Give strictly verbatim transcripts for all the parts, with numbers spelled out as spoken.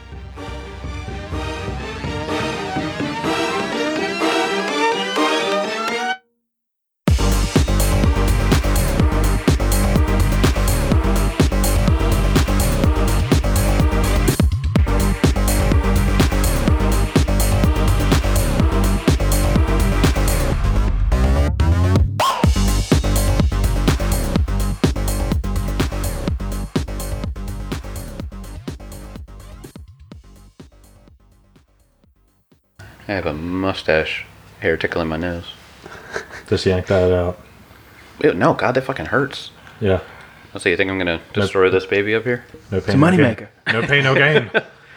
I have a mustache hair tickling my nose. Just yank that out. Ew, no, God, that fucking hurts. Yeah. So you think I'm gonna destroy nope. this baby up here? No pain, it's a moneymaker. No, no pain, no gain.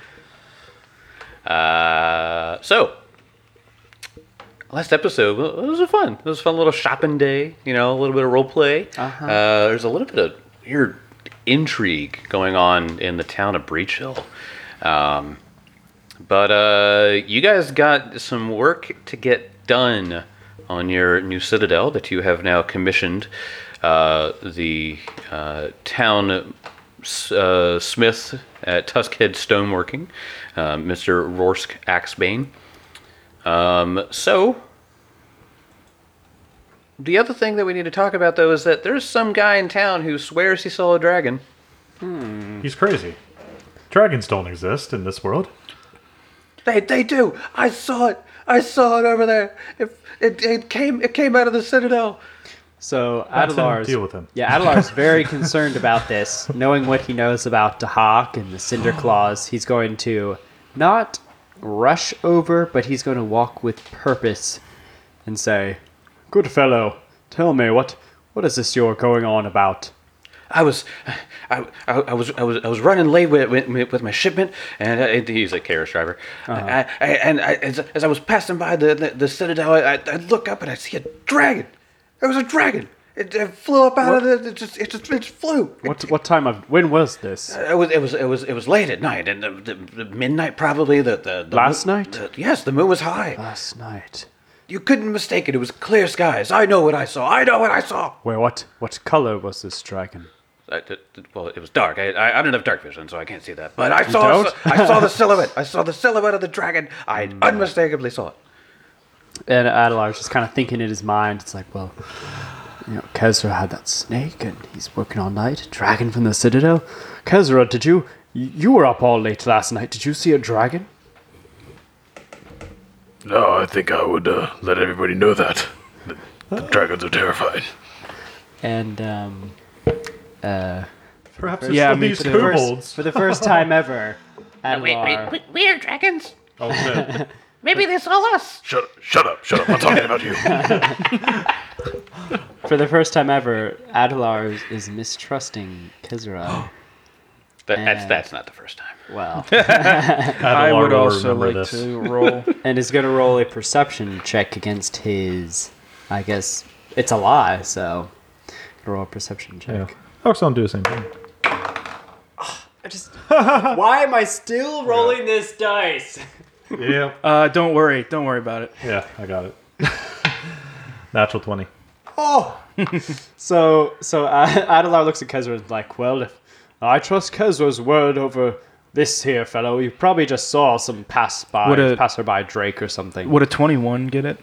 uh, so, last episode, it was a fun. It was a fun little shopping day. You know, a little bit of role play. Uh-huh. Uh, there's a little bit of weird intrigue going on in the town of Breach Hill. Um, but uh, you guys got some work to get done on your new citadel that you have now commissioned. Uh, the uh, town uh, smith at Tuskhead Stoneworking, uh, Mister Rorsk Axebane. Um, so, the other thing that we need to talk about, though, is that there's some guy in town who swears he saw a dragon. Hmm. He's crazy. Dragons don't exist in this world. They they do. I saw it. I saw it over there. It it, it came it came out of the citadel. So That's him. Adelar's Deal with him. Yeah, Adelar's very concerned about this, knowing what he knows about Dahak and the Cinder Claws. He's going to not rush over, but he's going to walk with purpose and say, "Good fellow, tell me what what is this you're going on about?" I was, I, I, I was, I was, I was running late with with, with my shipment, and I, he's a carriage driver. Uh-huh. I, I, and I, as, as I was passing by the the, the citadel, I, I look up and I see a dragon. There was a dragon. It, it flew up out what? of the. It just, it just, it just flew. What, what time of? When was this? Uh, it was, it was, it was, it was late at night, and the, the, the midnight probably. The, the, the last moon, night. The, yes, the moon was high. Last night. You couldn't mistake it. It was clear skies. I know what I saw. I know what I saw. Well, what, what color was this dragon? I, it, well, it was dark. I, I, I don't have dark vision, so I can't see that. But I saw, I saw the silhouette. I saw the silhouette of the dragon. I unmistakably saw it. And Adelar's just kind of thinking in his mind. It's like, well, you know, Kezra had that snake, and he's working all night. Dragon from the Citadel. Kezra, did you? You were up all late last night. Did you see a dragon? No, I think I would uh, let everybody know that. The, the dragons are terrified. And um, uh, perhaps for, yeah, for, these for, the first, for the first time ever, Adelar. Wait, wait, wait, we are dragons. Oh shit. Maybe they saw us. Shut up, shut up, shut up. I'm talking about you. For the first time ever, Adelar is, is mistrusting Kezra. That, that's that's not the first time. Well, I would also like this. to roll. And is going to roll a perception check against his. I guess it's a lie, so roll a perception check. Yeah. Hawks don't do the same thing. I just. Why am I still rolling this dice? Yeah. Uh, don't worry, don't worry about it. Yeah, I got it. Natural twenty. Oh. so so uh, Adelar looks at Kezra and is like, well, if I trust Kezra's word over this here fellow, you probably just saw some pass by, Would a- passerby Drake or something. Would a twenty-one get it?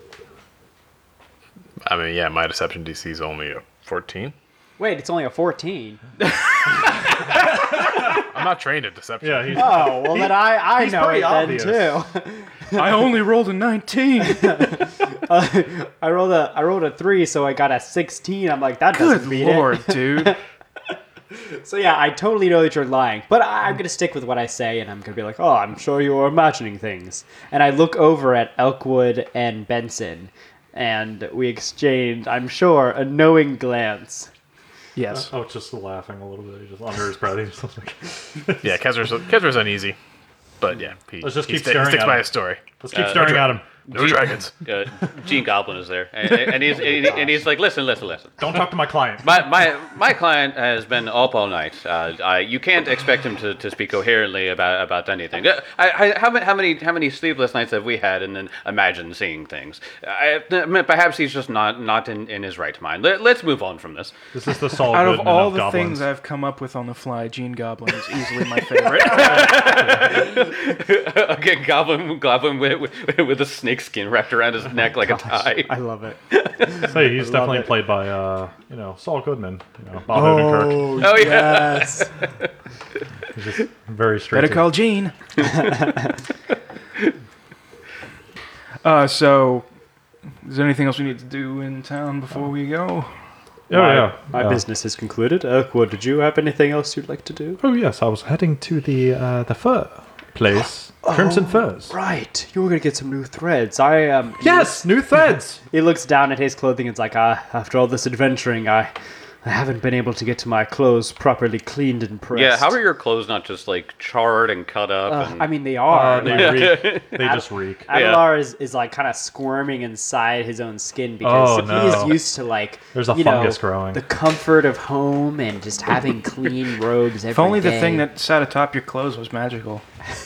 I mean, yeah, my deception D C is only a fourteen. Wait, it's only a fourteen. I'm not trained at deception. Yeah, he's, Oh, well then I, I He's know pretty it obvious. then too. I only rolled a nineteen. uh, I rolled a I rolled a three, so I got a sixteen. I'm like, that doesn't Good beat lord, it. dude. So yeah, I totally know that you're lying, but I, I'm gonna stick with what I say, and I'm gonna be like, oh, I'm sure you're imagining things. And I look over at Elkwood and Benson, and we exchange, I'm sure, a knowing glance. Yes. oh, just laughing a little bit, just under his breath. He's just like, Yeah, Kezra's, Kezra's uneasy. But yeah, he, Let's just he keep sta- he staring sticks at by him. his story. let's keep Uh, staring at him. No dragons. Uh, Gene Goblin is there, and, and he's and, and he's like, listen, listen, listen. Don't talk to my client. My my my client has been up all night. Uh, I, you can't expect him to, to speak coherently about about anything. Uh, I, I, how many how many how many sleepless nights have we had, and then imagine seeing things? I, perhaps he's just not not in, in his right mind. Let, let's move on from this. This is the Saul Out of Goodman all of the goblins. things I've come up with on the fly, Gene Goblin is easily my favorite. get Goblin, Goblin with, with, with a snake skin wrapped around his neck like a tie. I love it. Say he's love definitely it. played by uh, you know, Saul Goodman, you know, Bob Odenkirk. Oh, yeah. Yes. He's just very straight. Better to- call Gene. uh, so, is there anything else we need to do in town before we go? Oh my, yeah. My uh, business is concluded. Elkwood, did you have anything else you'd like to do? Oh yes, I was heading to the uh, the fur place, Crimson Furs. Right. You were going to get some new threads. I, um... Yes, new threads. He looks down at his clothing and is like, ah, after all this adventuring, I, I haven't been able to get to my clothes properly cleaned and pressed. Yeah, how are your clothes not just like charred and cut up? Uh, and... I mean, they are. Uh, they reek. They just reek. Adelar is, is like kind of squirming inside his own skin because Oh, he is no. used to like There's a you fungus know, growing. the comfort of home and just having clean robes every If only the day. thing that sat atop your clothes was magical.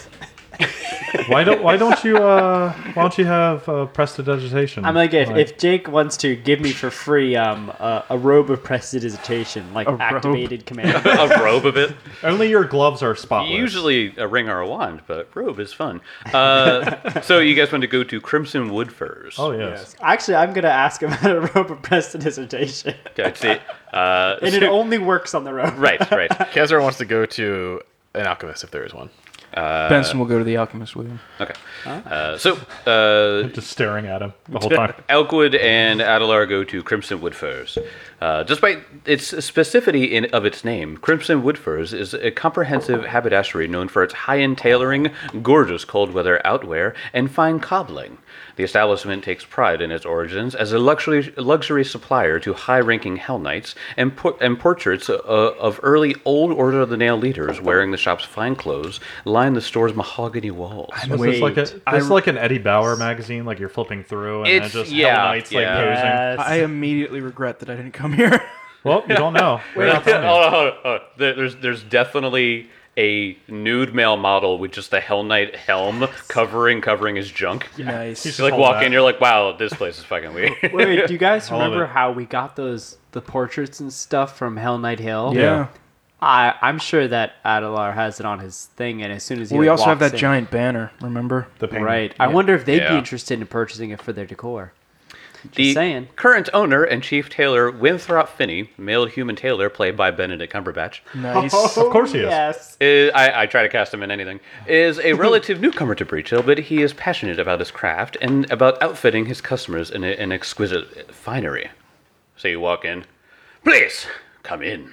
Why don't Why don't you uh Why don't you have uh, prestidigitation? I'm like, if, Like- if Jake wants to give me for free um a, a robe of prestidigitation, like A robe? activated command. a robe of it. only your gloves are spotless. Usually a ring or a wand, but robe is fun. Uh, so you guys want to go to Crimson Wood Furs? Oh yes. Actually, I'm gonna ask about a robe of prestidigitation, That's it. Uh, and it so- only works on the robe. right, right. Kezar wants to go to an alchemist if there is one. Benson will go to the alchemist with him. Okay. Uh, so uh, Just staring at him the whole time. Elkwood and Adelar go to Crimson Wood Furs. Uh, despite its specificity in, of its name, Crimson Wood Furs is a comprehensive haberdashery known for its high-end tailoring, gorgeous cold-weather outwear, and fine cobbling. The establishment takes pride in its origins as a luxury luxury supplier to high-ranking Hell Knights and, por- and portraits uh, of early Old Order of the Nail leaders wearing the shop's fine clothes line the store's mahogany walls. This is like a this is like an Eddie Bauer magazine, like you're flipping through and It's- then just yeah, Hell Knights like yeah. posing. Yes. I immediately regret that I didn't come here. Well, you don't know. We're not oh, telling you. oh, oh, there- there's there's definitely a nude male model with just the Hell Knight helm covering covering his junk. Nice. You like hold walk that. in, you're like, wow, this place is fucking weird. Wait, do you guys All of remember it. how we got those the portraits and stuff from Hell Knight Hill? Yeah. I I'm sure that Adelar has it on his thing, and as soon as he Well, we like, also have walks that in- giant banner, remember? The penguin. Right. I wonder if they'd Yeah. be interested in purchasing it for their decor. Just The saying. current owner and chief tailor Winthrop Finney, male human tailor played by Benedict Cumberbatch, Nice. Of course he is. Yes. is, I, I try to cast him in anything, is a relative newcomer to Breach Hill, but he is passionate about his craft and about outfitting his customers in an exquisite finery. So you walk in, please come in.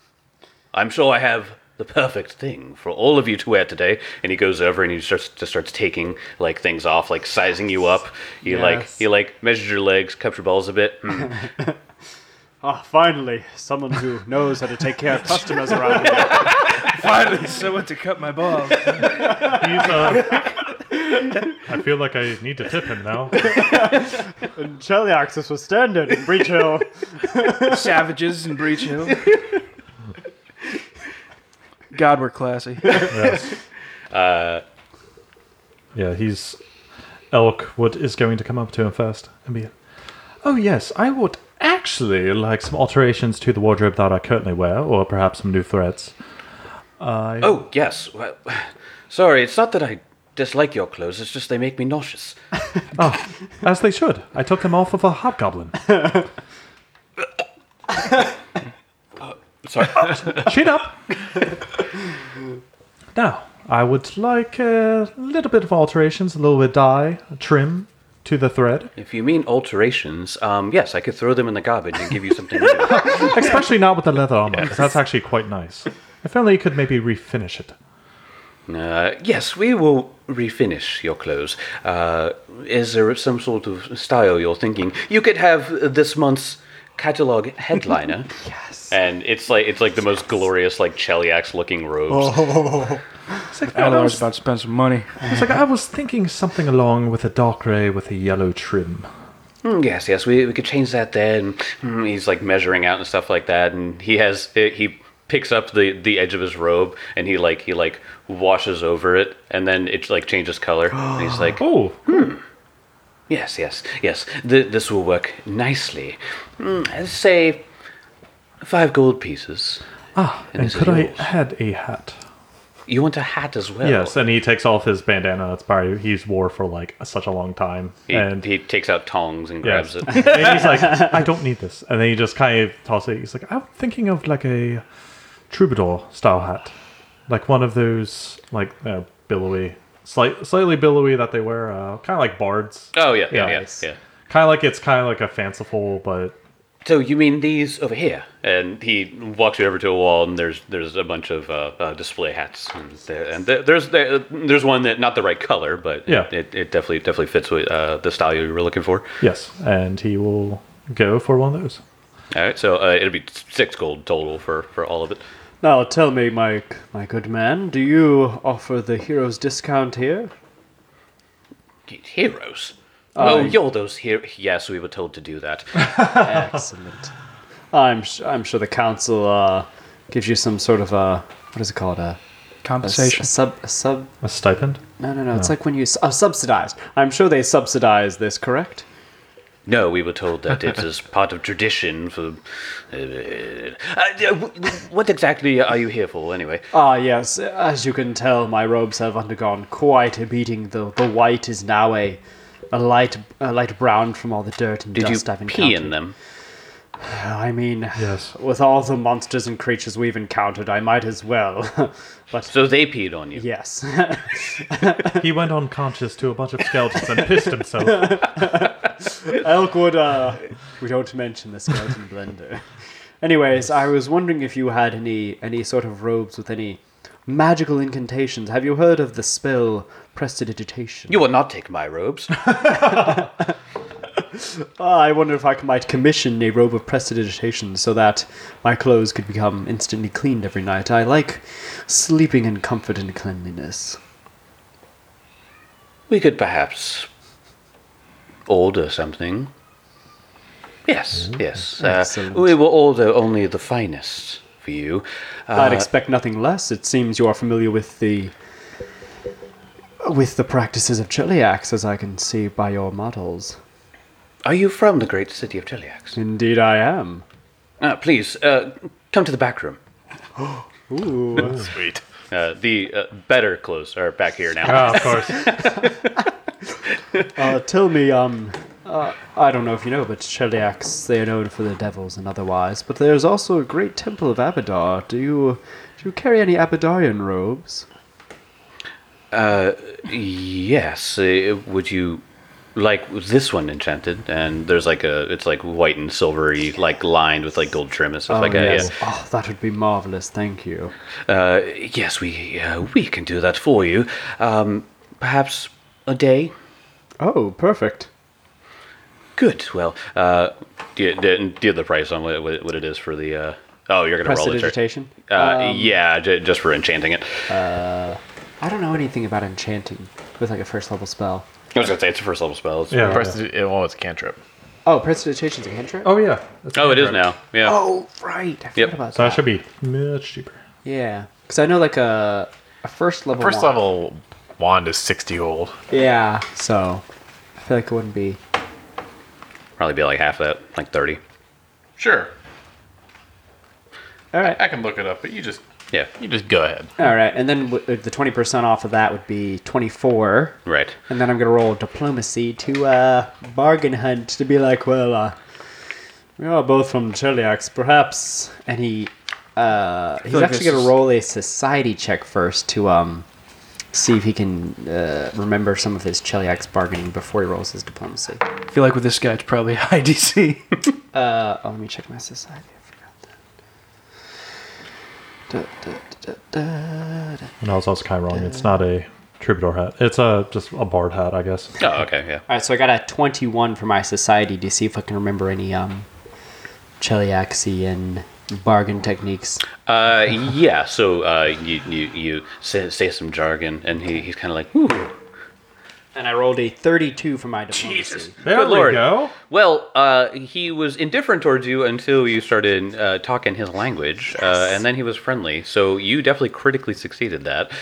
I'm sure I have the perfect thing for all of you to wear today. And he goes over and he starts just starts taking like things off, like sizing you up. He like Yes. he like measures your legs, cups your balls a bit. Hmm. Oh, finally, someone who knows how to take care of customers around here. Finally, someone to cut my balls. He's, uh, I feel like I need to tip him now. Shelly Axis was standard in Breach Hill. Savages in Breach Hill. God, we're classy. Yes. Uh, yeah, he's Elkwood is going to come up to him first and be, oh yes, I would actually like some alterations to the wardrobe that I currently wear, or perhaps some new threads. I Oh yes. Well, sorry, it's not that I dislike your clothes. It's just they make me nauseous. as they should. I took them off of a hobgoblin. Sorry. Chin up. Now, I would like a little bit of alterations, a little bit of dye, a trim to the thread. If you mean alterations, um, yes, I could throw them in the garbage and give you something new. Especially not with the leather armor, because that's actually quite nice. If only you could maybe refinish it. Uh, yes, we will refinish your clothes. Uh, is there some sort of style you're thinking? You could have this month's catalog headliner. Yes. And it's like it's like the most glorious, like Cheliax looking robes. It's like, I Adelar's was, about to spend some money. it's like I was thinking something along with a dark grey with a yellow trim. Mm, yes, yes, we we could change that there. And mm, he's like measuring out and stuff like that. And he has he picks up the, the edge of his robe and he like he like washes over it, and then it like changes color. And he's like, Oh, yes, yes, yes. Th- this will work nicely. Mm, let's say five gold pieces. ah, And and this is could I yours. add a hat? you want a hat as well? Yes, and he takes off his bandana. That's probably he's wore for like such a long time. He, and he takes out tongs and yes. grabs it. and he's like, I don't need this. And then he just kind of tosses it. He's like, I'm thinking of like a troubadour style hat, like one of those like uh, billowy, slight, slightly billowy that they wear, uh, kind of like bards. Oh yeah, yeah, Yeah. yeah. Nice. yeah. Kind of like it's kind of like a fanciful, but So you mean these over here? And he walks you over to a wall, and there's there's a bunch of uh, uh, display hats, and, there, and there, there's there, there's one that not the right color, but Yeah. it, it definitely definitely fits with uh, the style you were looking for. yes, and he will go for one of those. All right, so uh, it'll be six gold total for, for all of it. Now tell me, Mike, my good man, do you offer the hero's discount here? Heroes. Oh, you're those here. Yes, we were told to do that. Excellent. I'm sh- I'm sure the council uh, gives you some sort of a what is it called a, a, s- Compensation. a sub a sub. A stipend? No, no, no. It's like when you s- oh, subsidized. I'm sure they subsidize this, correct? No, we were told that it is part of tradition for. Uh, uh, what exactly are you here for, anyway? Ah, yes. As you can tell, my robes have undergone quite a beating. The the white is now a a light a light brown from all the dirt and Did you dust I've encountered. pee in them? I mean, Yes. with all the monsters and creatures we've encountered, I might as well. But So they peed on you. yes. He went unconscious to a bunch of skeletons and pissed himself. Elkwood, uh, we don't mention the skeleton blender. Anyways, I was wondering if you had any any sort of robes with any magical incantations. Have you heard of the spell Prestidigitation? You will not take my robes. Ah, I wonder if I c- might commission a robe of Prestidigitation so that my clothes could become instantly cleaned every night. I like sleeping in comfort and cleanliness. We could perhaps order something. Yes, yes. Uh, Excellent. we will order only the finest for you. I'd Uh, expect nothing less. It seems you are familiar with the with the practices of Cheliax, as I can see by your models. are you from the great city of Cheliax? Indeed, I am. Uh, please, uh, come to the back room. Ooh. Sweet. Uh, the uh, better clothes are back here now. Ah, of course. Uh, tell me, um, uh, I don't know if you know, but Cheliax, they are known for their devils and otherwise, but there's also a great temple of Abadar. Do you, do you carry any Abadarian robes? Uh, yes. Uh, would you like this one enchanted? And there's like a, it's like white and silvery, like lined with like gold trim and stuff like that. yes. Oh, that would be marvelous, thank you. Yeah. Uh, yes, we uh, we can do that for you. Um, perhaps a day. Oh, perfect. Good. Well, uh, do you, do you have the price on what, what it is for the? Uh, oh, you're gonna roll it. Sir. Prestidigitation? Uh, Um, yeah, j- just for enchanting it. I don't know anything about enchanting with like a first level spell. I was gonna say it's a first level spell. It's- Yeah. Press it, well, it's a cantrip. Oh, Prestidigitation's a cantrip? Oh, yeah. That's Oh, it is right. now. Yeah. Oh, right. I forgot Yep. about So that. that should be much cheaper. Yeah, because I know like a a first level. First wand- level wand is sixty gold. Yeah, so I feel like it wouldn't be. Probably be like half that, like thirty. Sure. All right. I can look it up, but you just Yeah. you just go ahead. All right, and then w- the twenty percent off of that would be twenty-four, Right. and then I'm gonna roll diplomacy to uh, bargain hunt to be like, well, uh, we are both from Cheliax, perhaps. And he, uh, he's like actually this gonna is- roll a society check first to um, see if he can uh, remember some of his Cheliax bargaining before he rolls his diplomacy. I feel like with this guy, it's probably high D C. Uh, oh, let me check my society. I forgot that. Da, da, da, da, da. And I was also kind of wrong. It's not a troubadour hat. It's a just a bard hat, I guess. Oh, okay. Yeah. All right, so I got a twenty-one for my society to see if I can remember any um, Cheliaxian bargain techniques. Uh, yeah. So uh, you you you say, say some jargon, and he, he's kind of like, ooh. And I rolled a thirty-two for my diplomacy. There Good we lord. go. Well, uh, he was indifferent towards you until you started uh, talking his language, uh, and then he was friendly. So you definitely critically succeeded that.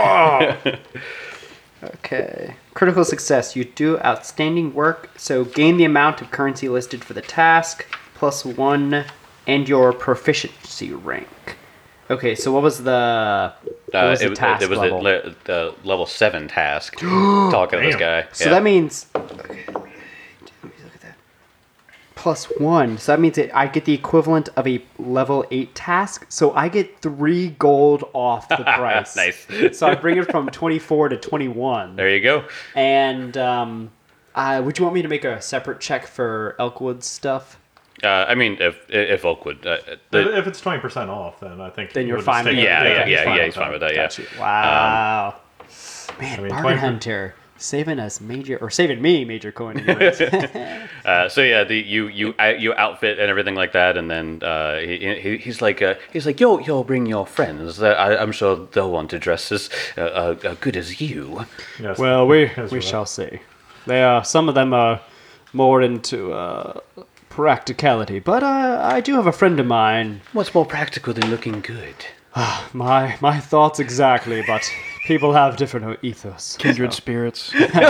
Okay. Critical success. You do outstanding work, so gain the amount of currency listed for the task, plus one, and your proficiency rank. Okay, so what was the What was it, the was- task it was level? a le- the level seven task. talking to this guy. So Yeah. that means. Okay. Let me look at that. Plus one. So that means that I get the equivalent of a level eight task. So I get three gold off the price. Nice. So I bring it from twenty-four to twenty-one. There you go. And um, uh, would you want me to make a separate check for Elkwood's stuff? Uh, I mean, if if Oakwood, uh, the, if it's twenty percent off, then I think Then you you're would fine just with take it. yeah, it. yeah, he's yeah, fine yeah, with he's fine that. with that. Yeah. Got you. Wow. Man, I mean, Bargain twenty Hunter. Saving us major, or saving me major coin. anyways. Uh, so yeah, the you you uh, you outfit and everything like that, and then uh, he, he he's like uh, he's like yo yo bring your friends. Uh, I, I'm sure they'll want to dress as uh, uh, uh, good as you. Yes. Well, we Yes, we right. shall see. They are some of them are more into uh, practicality, but uh, I do have a friend of mine. What's more practical than looking good? My my thoughts exactly, but people have different ethos. Kindred spirits.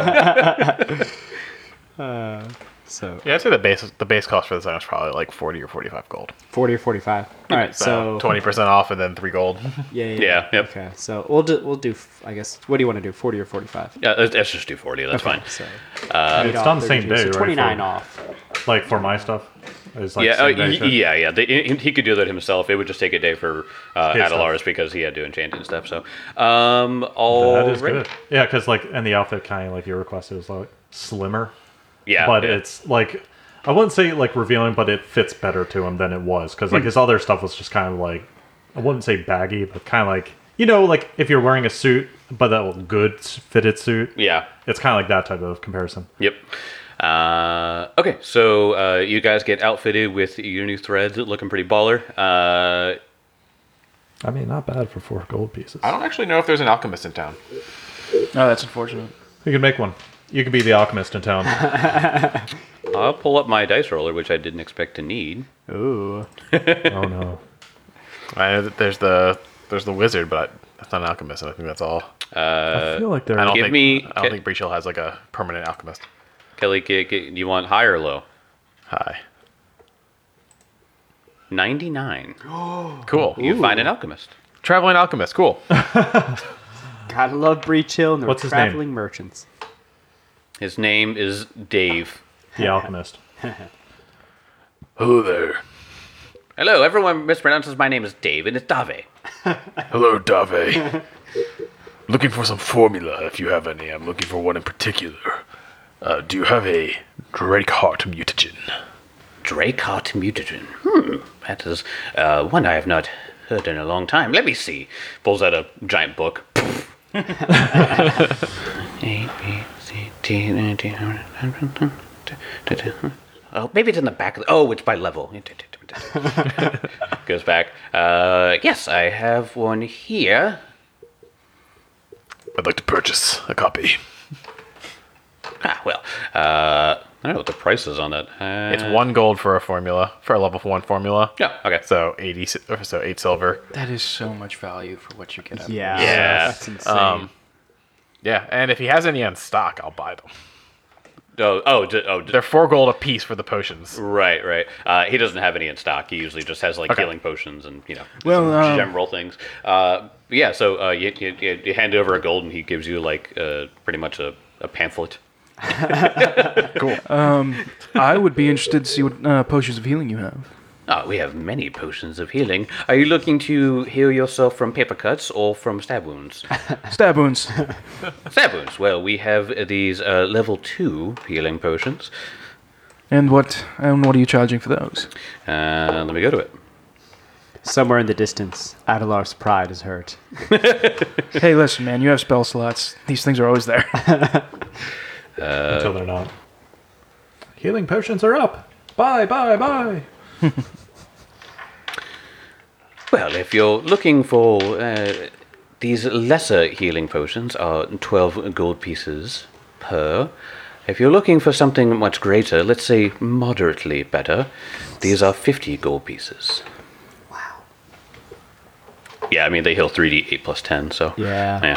So Yeah, I'd say the base the base cost for this item is probably like forty or forty-five gold. forty or forty-five. All right, so twenty percent off and then three gold. yeah, yeah, Yeah, yep. Okay, so we'll do we'll do. I guess. What do you want to do? Forty or forty-five? Yeah, let's, let's just do forty. That's fine. So And it's done the same day, so right? twenty-nine for- off. Like for my stuff, it's like Yeah, uh, same day y- too? yeah, yeah. They, he, he could do that himself. It would just take a day for uh, His stuff. Adelars because he had to enchant and stuff. So, um, all That is right. good. Yeah, because like, and the outfit kind of like you requested is like slimmer, Yeah, but yeah. it's like I wouldn't say like revealing, but it fits better to him than it was because Hmm. like his other stuff was just kind of like I wouldn't say baggy, but kind of like you know like if you're wearing a suit, but that good fitted suit, yeah. it's kind of like that type of comparison. Yep. Uh, okay, so uh, you guys get outfitted with your new threads, looking pretty baller. Uh, I mean, not bad for four gold pieces. I don't actually know if there's an alchemist in town. Oh, that's unfortunate. You can make one. You can be the alchemist in town. I'll pull up my dice roller, which I didn't expect to need. Ooh. Oh no. I know that there's the there's the wizard, but that's not an alchemist, and I think that's all. I feel like I they're. don't Give think me- I don't think Breach Hill has like a permanent alchemist. Kelly, g- g- do you want high or low? Hi. ninety-nine. Cool. You find an alchemist. Traveling alchemist. Cool. Gotta love Breach Hill and their What's his name? traveling merchants. His name is Dave. The alchemist. Hello there. Hello, everyone mispronounces my name as Dave, and it's Dave. Hello, Dave. Looking for some formula, if you have any. I'm looking for one in particular. Uh, do you have a Drakeheart mutagen? Drakeheart mutagen. Hmm, that is uh, one I have not heard in a long time. Let me see. Pulls out a giant book. A, B, C, D, E, D, oh, maybe it's in the back. Of the, oh, it's by level. Goes back. Uh, yes, I have one here. I'd like to purchase a copy. Ah, well, uh, I don't know what the price is on that. Uh, It's one gold for a formula for a level one formula. Yeah, okay. So eighty. si- or So eight silver. That is so much value for what you get out of it. Yeah. Yeah. That's insane. Um, yeah, and if he has any on stock, I'll buy them. Oh, oh, d- oh, d- They're four gold a piece for the potions. right, right. Uh, he doesn't have any in stock. He usually just has like Okay. healing potions and you know Well, some um, general things. Uh, but yeah, so uh, you, you, you you hand over a gold and he gives you like uh, pretty much a, a pamphlet. I would be interested to see what uh, potions of healing you have. Oh, we have many potions of healing. Are you looking to heal yourself from paper cuts or from stab wounds? Stab wounds. Stab wounds. Well, we have these uh, level two healing potions. And what and what are you charging for those? Uh, let me go to it. Somewhere in the distance, Adelar's pride is hurt. Hey, listen, man, you have spell slots. These things are always there. Until they're not. Healing potions are up. Bye, bye, bye. Well, if you're looking for uh, these lesser healing potions are twelve gold pieces per. If you're looking for something much greater, let's say moderately better, these are fifty gold pieces. Wow. Yeah, I mean they heal three d eight plus ten, so Yeah. yeah.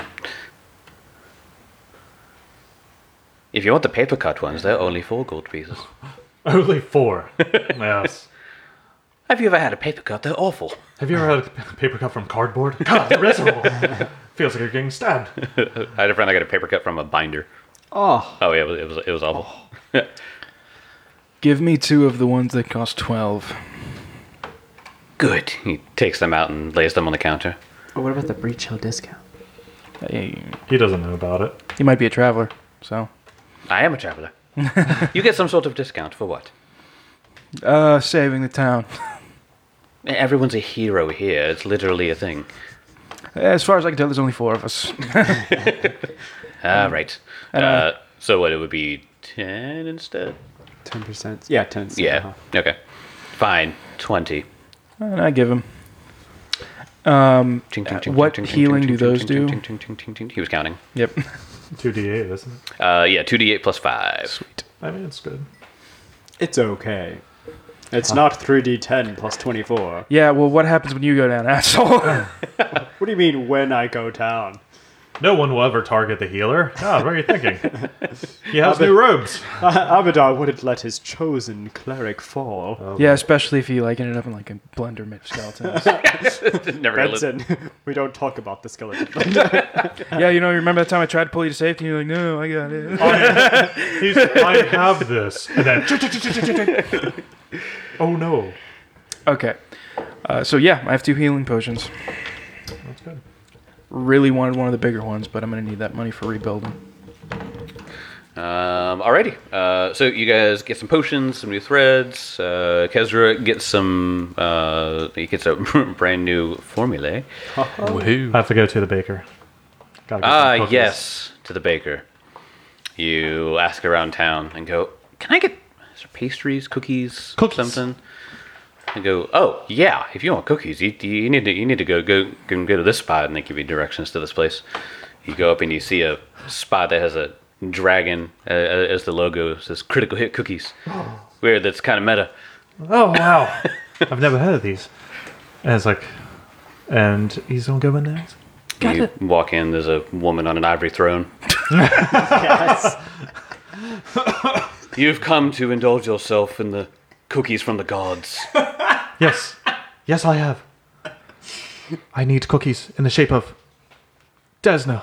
If you want the paper cut ones, they're only four gold pieces. Only four. Yes. Have you ever had a paper cut? They're awful. Have you ever had a p- paper cut from cardboard? God, they're miserable. Feels like you're getting stabbed. I had a friend I got a paper cut from a binder. Oh, Oh yeah, it was it was, it was awful. Give me two of the ones that cost twelve. Good. He takes them out and lays them on the counter. oh what about the Breach Hill discount? Hey, He doesn't know about it. he might be a traveler, so. I am a traveler. You get some sort of discount for what? Uh, saving the town. Everyone's a hero here. It's literally a thing. As far as I can tell, there's only four of us. Ah, right. and, uh, Uh, so what? It would be ten instead. ten percent. Yeah, ten. Yeah. Okay. Fine. Twenty. And I give him. Um, Ching, ching, Uh, ching, what ching, ching, healing ching, do ching, those ching, do? ching, ching, ching, ching, ching. He was counting. yep. two d eight, isn't it? Uh, yeah, two d eight plus five. Sweet. I mean, it's good. It's okay. It's not three d ten plus twenty-four. Yeah, well, what happens when you go down, asshole? What do you mean when I go down? No one will ever target the healer. God, what are you thinking? He has new robes. Abadar wouldn't let his chosen cleric fall. Yeah, especially if he like ended up in like a blender made of skeletons. Never gonna li- Benson, we don't talk about the skeleton. Yeah, you know, you remember that time I tried to pull you to safety and you're like, no, I got it. He's, I have this. And then. Oh no. Okay. Uh, so yeah, I have two healing potions. That's good. Really wanted one of the bigger ones, but I'm gonna need that money for rebuilding. Um, alrighty. Uh, so you guys get some potions, some new threads. Uh, Kezra gets some. Uh, he gets a brand new formulae. Woohoo. I have to go to the baker. Gotta get some Ah, cookies. yes, to the baker. You ask around town and go, "Can I get is there pastries, cookies, Cookies. something?" And go, "Oh yeah, if you want cookies, you, you need to you need to go go go go to this spot," and they give you directions to this place. You go up and you see a spot that has a dragon uh, as the logo. It says "Critical Hit Cookies." Weird. That's kind of meta. Oh wow. I've never heard of these. And it's like, and he's gonna go in there. You walk in. There's a woman on an ivory throne. Yes. You've come to indulge yourself in the cookies from the gods. Yes. Yes, I have. I need cookies in the shape of Desna.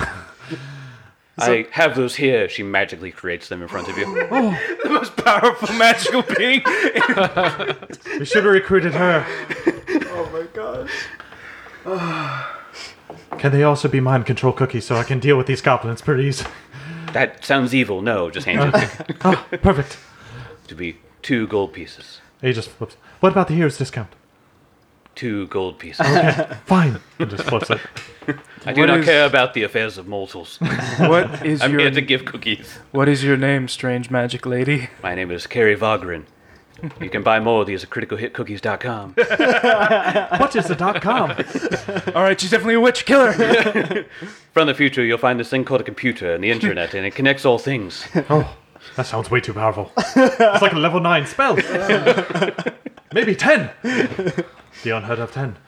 I have those here. She magically creates them in front of you. The most powerful magical being. We should have recruited her. Oh my gosh. Can they also be mind control cookies so I can deal with these goblins pretty easy? That sounds evil. No, just hand it Oh, perfect. to be two gold pieces. He just flips. What about the hero's discount? Two gold pieces. Fine. And just flips it. I do What not is- care about the affairs of mortals. What is I'm your here to give cookies. What is your name, strange magic lady? My name is Carrie Vagrin. You can buy more of these at critical hit cookies dot com. What is the dot com? All right, she's definitely a witch. Kill her. From the future, you'll find this thing called a computer and the internet, and it connects all things. Oh, that sounds way too powerful. It's like a level nine spell. Maybe ten. The unheard of ten.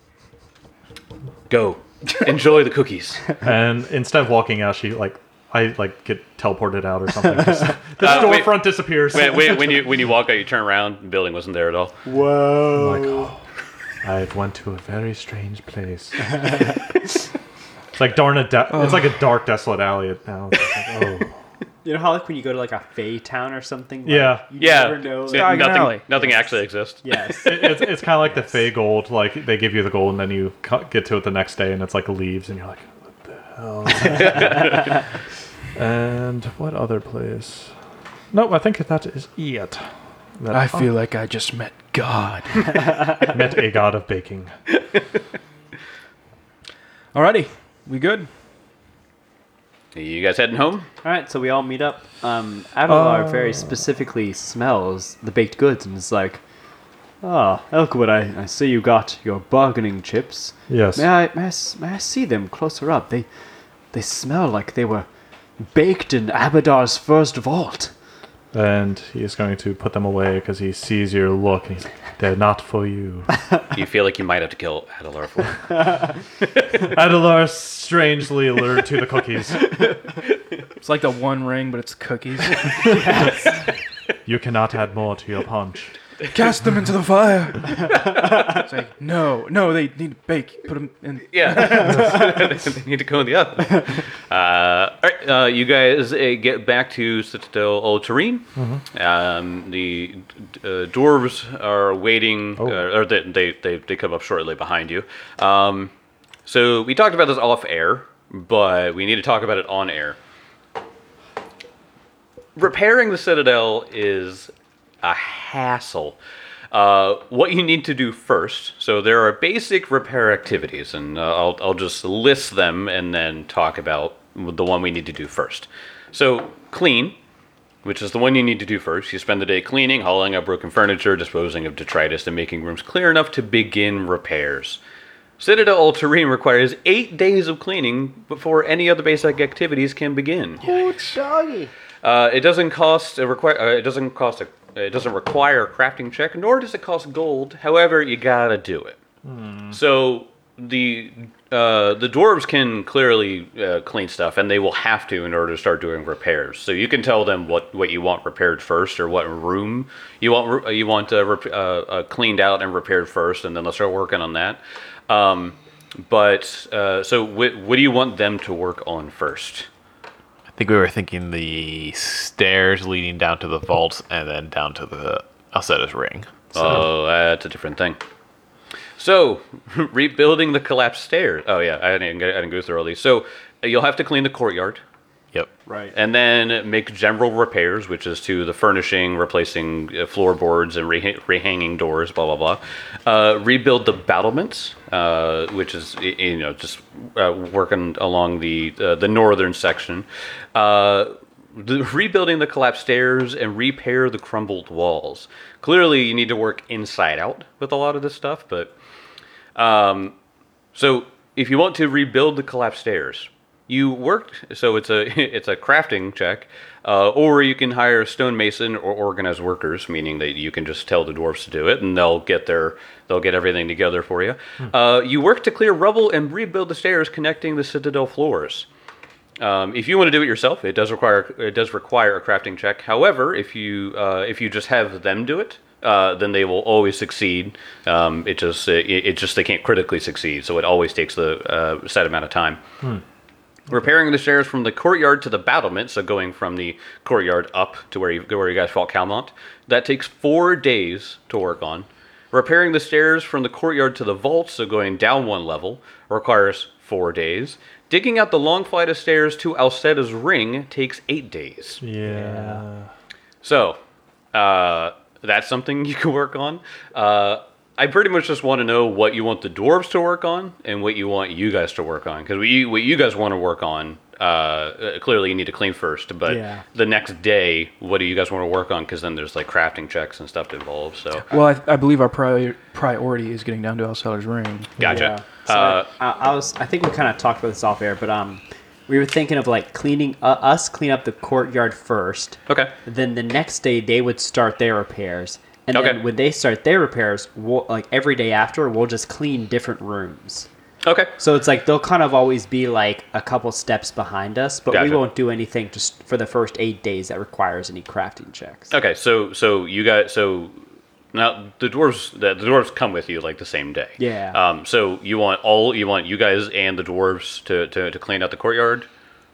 Go. Enjoy the cookies. And instead of walking out, she like I like get teleported out or something. The Uh, wait. storefront disappears. When, when, when you when you walk out, you turn around, the building wasn't there at all. Whoa. Like, oh, I went to a very strange place. It's like darn a de- it's like a dark, desolate alley now. It's like, oh. You know how like when you go to like a Fey town or something? Like, Yeah. You Yeah. never know. Yeah, Like, Diagon Alley. nothing nothing actually exists. yes. It- it's it's kind of like the Fey gold. Like they give you the gold and then you cu- get to it the next day and it's like leaves and you're like, what the hell? And what other place? No, I think that is it. That I feel like I just met God. I met a god of baking. Alrighty, we good? You guys heading home? All right, so we all meet up. Um, Adelar Uh. very specifically smells the baked goods and is like, "Ah, Elkwood, I, I see you got your bargaining chips. Yes. May I, may I s- may I see them closer up? They they smell like they were baked in Abadar's first vault." And he is going to put them away because he sees your look and he's like, they're not for you. You feel like you might have to kill Adelar for it. Adelar strangely allured to the cookies. It's like the One Ring, but it's cookies. You cannot add more to your punch. cast them into the fire. It's like, no, no, they need to bake. Put them in. Yeah, they need to go in the oven. Uh, all right, uh, you guys uh, get back to Citadel Ultarine. Um, the uh, dwarves are waiting, uh, or they, they they they come up shortly behind you. Um, so we talked about this off air, but we need to talk about it on air. Repairing the Citadel is a hassle. Uh, what you need to do first, so there are basic repair activities, and uh, I'll, I'll just list them and then talk about the one we need to do first. So, clean, which is the one you need to do first. You spend the day cleaning, hauling out broken furniture, disposing of detritus, and making rooms clear enough to begin repairs. Citadel Ultarine requires eight days of cleaning before any other basic activities can begin. Oh, doggy. Uh, it doesn't cost a require. Uh, it doesn't cost a. It doesn't require a crafting check, nor does it cost gold. However, you gotta do it. So the uh, the dwarves can clearly uh, clean stuff, and they will have to in order to start doing repairs. So you can tell them what, what you want repaired first, or what room you want you want uh, rep- uh, uh, cleaned out and repaired first, and then they'll start working on that. Um, but uh, so wh- what do you want them to work on first? I think we were thinking the stairs leading down to the vault and then down to the Alcetta's ring. Oh, that's a different thing. So, rebuilding the collapsed stairs. Oh yeah, I didn't, I didn't go through all these. So, uh, you'll have to clean the courtyard. Yep. Right. And then make general repairs, which is to the furnishing, replacing uh, floorboards and re- rehanging doors, blah, blah, blah. Uh, rebuild the battlements, uh, which is, y- you know, just uh, working along the uh, the northern section. Uh, the, rebuilding the collapsed stairs and repair the crumbled walls. Clearly, you need to work inside out with a lot of this stuff, but... Um, so, if you want to rebuild the collapsed stairs... You worked, so it's a it's a crafting check, uh, or you can hire a stonemason or organized workers, meaning that you can just tell the dwarves to do it, and they'll get their they'll get everything together for you. Hmm. Uh, you work to clear rubble and rebuild the stairs connecting the citadel floors. Um, if you want to do it yourself, it does require it does require a crafting check. However, if you uh, if you just have them do it, uh, then they will always succeed. Um, it just it, it just they can't critically succeed, so it always takes the uh, set amount of time. Hmm. Repairing the stairs from the courtyard to the battlement, so going from the courtyard up to where you where you guys fought Calmont, that takes four days to work on. Repairing the stairs from the courtyard to the vault, so going down one level, requires four days. Digging out the long flight of stairs to Alcetta's ring takes eight days. Yeah. So, uh, that's something you can work on. Uh, I pretty much just want to know what you want the dwarves to work on and what you want you guys to work on. Because what you, what you guys want to work on, uh, clearly you need to clean first. But Yeah. the next day, what do you guys want to work on? Because then there's like crafting checks and stuff involved. So, Well, I, I believe our pri- priority is getting down to Alcetta's ring. gotcha. Yeah. So Uh, I, I was. I think we kind of talked about this off air, but um, we were thinking of like cleaning uh, us clean up the courtyard first. okay. Then the next day they would start their repairs, and Okay. then when they start their repairs, we'll, like every day after, we'll just clean different rooms. Okay. So it's like they'll kind of always be like a couple steps behind us, but we Gotcha. won't do anything just for the first eight days that requires any crafting checks. Okay. So, so you guys, so now the dwarves, the, the dwarves come with you like the same day. Yeah. Um. So you want all you want you guys and the dwarves to to, to clean out the courtyard.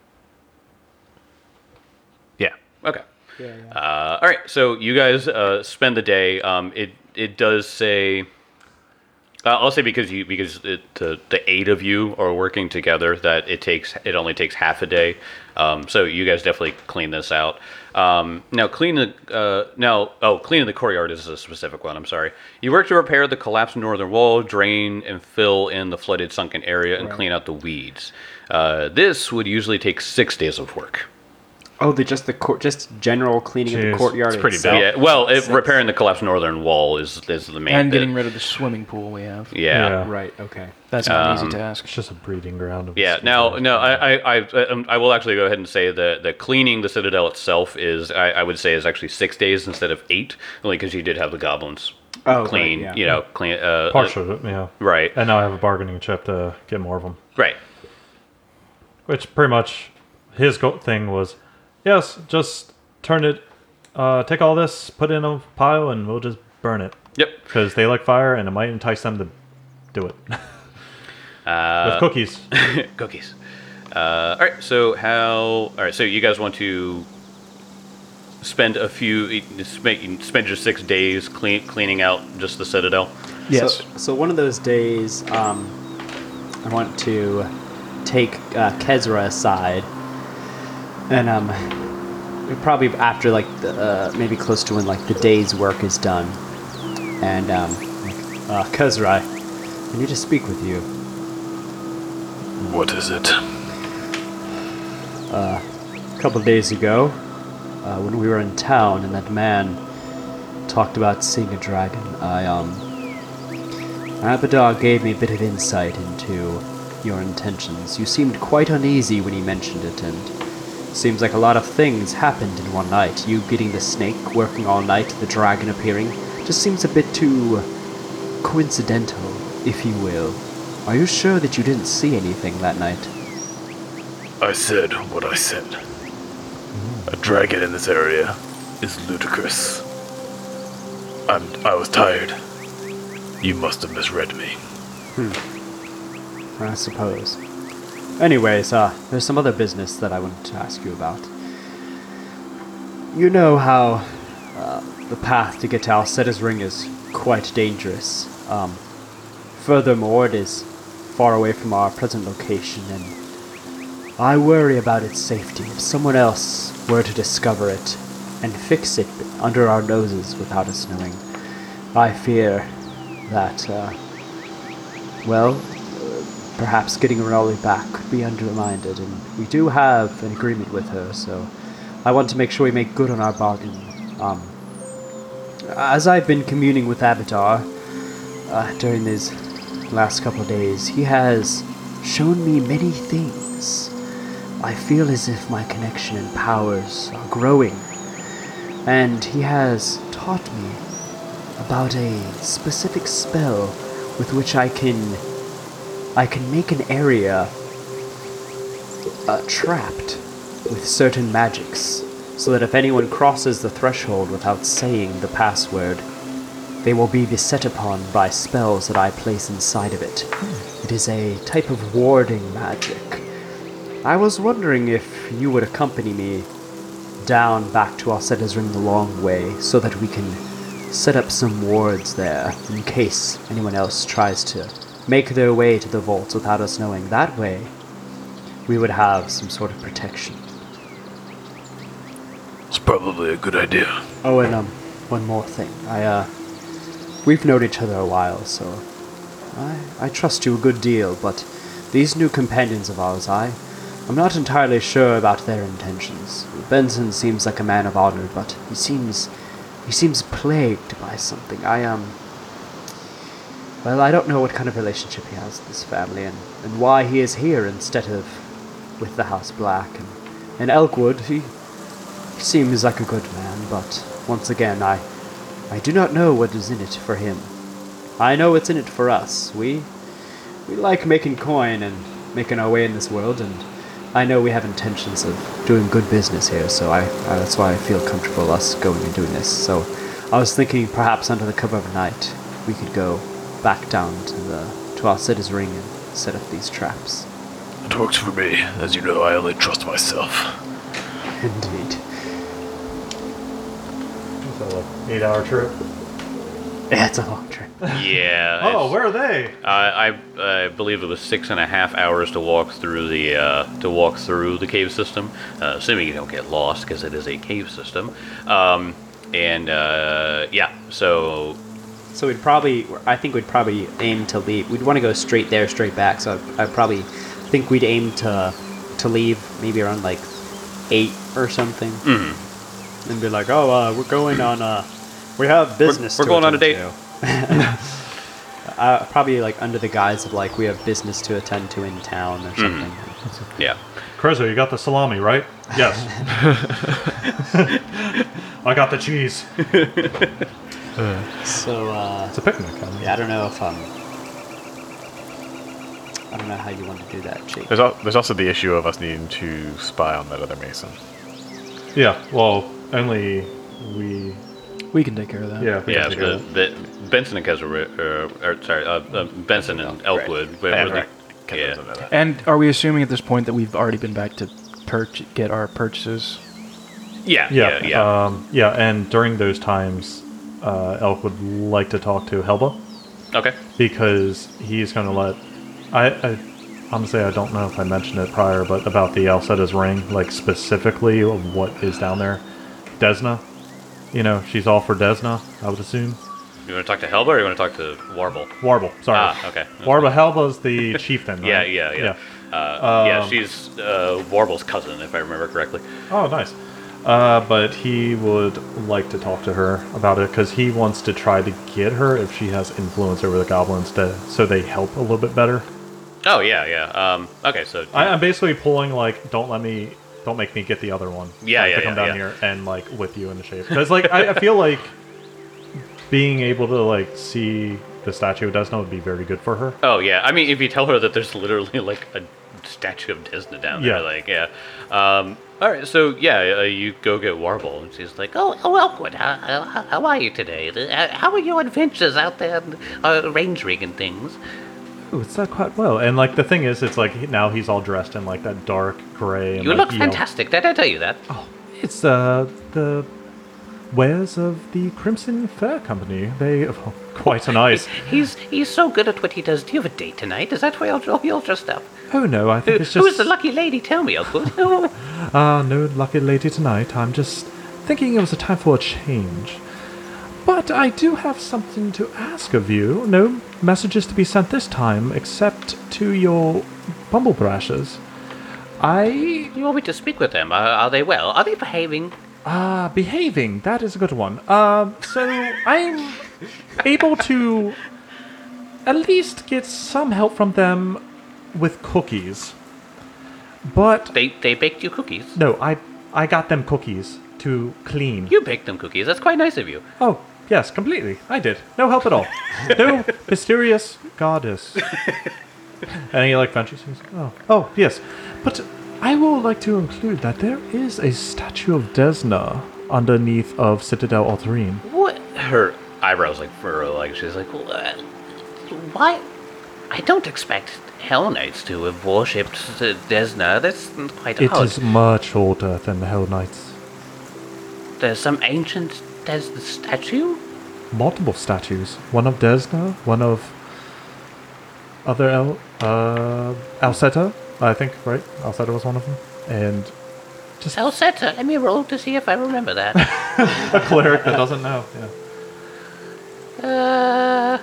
Yeah. Okay. Yeah, yeah. Uh, all right, so you guys uh, spend the day. Um, it it does say, uh, I'll say because you because it, the the eight of you are working together that it takes it only takes half a day. Um, so you guys definitely clean this out. Um, now clean the uh, now oh cleaning the courtyard is a specific one. I'm sorry. You work to repair the collapsed northern wall, drain and fill in the flooded sunken area, and Right. clean out the weeds. Uh, this would usually take six days of work. Oh, the just the court, just general cleaning of Jeez, the courtyard. it's pretty itself? big. Yeah, well, it, Six. repairing the collapsed northern wall is is the main. And the- getting rid of the swimming pool we have. Yeah. Yeah. Right. Okay. That's not an Um, easy task. It's just a breeding ground. Of Yeah. Now, no, I, I, I, um, I will actually go ahead and say that the cleaning the citadel itself is, I, I would say, is actually six days instead of eight, only because you did have the goblins Oh, clean. right, yeah. You know, clean. Uh, Partial, of it, yeah. Right. And now I have a bargaining chip to get more of them. Right. Which pretty much his go- thing was, yes, just turn it, uh, take all this, put it in a pile, and we'll just burn it. Yep. Because they like fire, and it might entice them to do it. Uh, With cookies. Cookies. Uh, all right. So how? All right. So you guys want to spend a few spend spend your six days clean, cleaning out just the citadel? Yes. So, so one of those days, um, I want to take uh, Kezra aside, and um, probably after like the, uh, maybe close to when like the day's work is done, and um, like, uh, Kezra, I need to speak with you. What is it? A couple of days ago, uh, when we were in town, and that man talked about seeing a dragon, I um, Abadar gave me a bit of insight into your intentions. You seemed quite uneasy when he mentioned it, and seems like a lot of things happened in one night. You getting the snake, working all night, the dragon appearing, just seems a bit too coincidental, if you will. Are you sure that you didn't see anything that night? I said what I said. A dragon in this area is ludicrous. I'm, I was tired. You must have misread me. I suppose. Anyways, uh, there's some other business that I wanted to ask you about. You know how uh, the path to get to Alcetta's Ring is quite dangerous. Um, furthermore, it is far away from our present location, and I worry about its safety. If someone else were to discover it and fix it under our noses without us knowing, I fear that, uh, well, perhaps getting Renali back could be undermined, and we do have an agreement with her, so I want to make sure we make good on our bargain. Um, as I've been communing with Avatar uh, during these last couple of days, he has shown me many things. I feel as if my connection and powers are growing, and he has taught me about a specific spell with which I can I can make an area uh, trapped with certain magics, so that if anyone crosses the threshold without saying the password, they will be beset upon by spells that I place inside of it. It is a type of warding magic. I was wondering if you would accompany me down back to Alcetta's Ring the long way, so that we can set up some wards there in case anyone else tries to make their way to the vaults without us knowing. That way, we would have some sort of protection. It's probably a good idea. Oh, and um, one more thing. I, uh, we've known each other a while, so I, I trust you a good deal, but these new companions of ours, I, I'm not entirely sure about their intentions. Benson seems like a man of honor, but he seems, he seems plagued by something. I, um, well, I don't know what kind of relationship he has with this family, and, and why he is here instead of with the House Black. And, and Elkwood, he, he seems like a good man, but once again, I, I do not know what is in it for him. I know what's in it for us. We, we like making coin and making our way in this world, and I know we have intentions of doing good business here, so I, I that's why I feel comfortable us going and doing this. So I was thinking perhaps under the cover of night, we could go back down to the to Alcetta's Ring and set up these traps. It works for me. As you know, I only trust myself. Indeed. So, like, eight hour trip. Yeah, it's a long trip. Yeah. Oh, it's- where are they? I, I I believe it was six and a half hours to walk through the uh, to walk through the cave system, uh, assuming you don't get lost because it is a cave system. Um, and uh, yeah, so So we'd probably, I think we'd probably aim to leave. We'd want to go straight there, straight back. So I probably think we'd aim to to leave maybe around like eight or something, mm-hmm. and be like, oh, uh, we're going on. Uh, we have business. we're to going on a attend to." uh, probably like under the guise of like we have business to attend to in town or something. yeah. Krezo, you got the salami, right? Yes. I got the cheese. So uh, It's a picnic. I mean. yeah, I don't know if um, I don't know how you want to do that, Jake. There's, al- there's also the issue of us needing to spy on that other Mason. Yeah, well, only we We can take care of that. Yeah. we Yeah, can the, take the, Benson and Kesler, uh, or sorry, uh, uh, Benson and Elkwood. were- Yeah, were the- right. yeah. Doesn't know that. And are we assuming at this point that we've already been back to purch- get our purchases? Yeah, Yeah, yeah, yeah. Um, yeah, and during those times, uh, Elk would like to talk to Helba Okay. because he's going to let. I, I honestly, I don't know if I mentioned it prior, but about the Alcetta's ring, like specifically of what is down there. Desna, you know, she's all for Desna, I would assume. You want to talk to Helba or you want to talk to Warble? Warble, sorry. Ah, okay. Warble Helba's the chieftain, Yeah, right? yeah, yeah. Uh, yeah, she's uh, Warble's cousin, if I remember correctly. Oh, nice. Uh, but he would like to talk to her about it because he wants to try to get her if she has influence over the goblins, to so they help a little bit better. Oh, yeah, yeah. Um, okay, so I, I'm basically pulling like, don't let me, don't make me get the other one. Yeah, like, yeah, to come yeah, down yeah. here and like whip you into shape because like I, I feel like being able to like see the statue of Desna would be very good for her. Oh yeah, I mean, if you tell her that there's literally like a statue of Desna down there, Yeah. like yeah. Um, all right, so yeah, uh, you go get Warble, and she's like, "Oh, Oh, oh Elkwood, how, how, how are you today? Uh, How are your adventures out there, uh, range rig and things? Oh, it's not quite well. And like the thing is, it's like he- now he's all dressed in like that dark gray. And, You like, look yellow- fantastic. Did I tell you that? It's uh the wares of the Crimson Fair Company. They oh, quite nice. He's he's so good at what he does. Do you have a date tonight? Is that why you're, you're dressed up? Oh no, I think Who, it's who is just the lucky lady? Tell me, Elkwood. Oh, ah no lucky lady tonight. I'm just thinking it was a time for a change. But I do have something to ask of you. No messages to be sent this time, except to your bumblebrashes. I you want me to speak with them? Are, are they well? Are they behaving? Ah, behaving. That is a good one. Um, so I'm able to at least get some help from them with cookies. But They they baked you cookies. no, I I got them cookies to clean. You baked them cookies. That's quite nice of you. Oh, yes, completely. I did. No help at all. No mysterious goddess. Any like fantasies? Oh, oh yes. But I will like to include that there is a statue of Desna underneath of Citadel Altarine. What? her eyebrows like furrow, like she's like, Well, uh, why? I don't expect Hell Knights to have worshipped uh, Desna. That's quite It odd. is much older than the Hell Knights. There's some ancient Desna statue. Multiple statues. One of Desna, one of other El uh Alcetta, I think, right? Alcetta was one of them. And just Elsetta. Let me roll to see if I remember that. a cleric that doesn't know. Yeah. uh.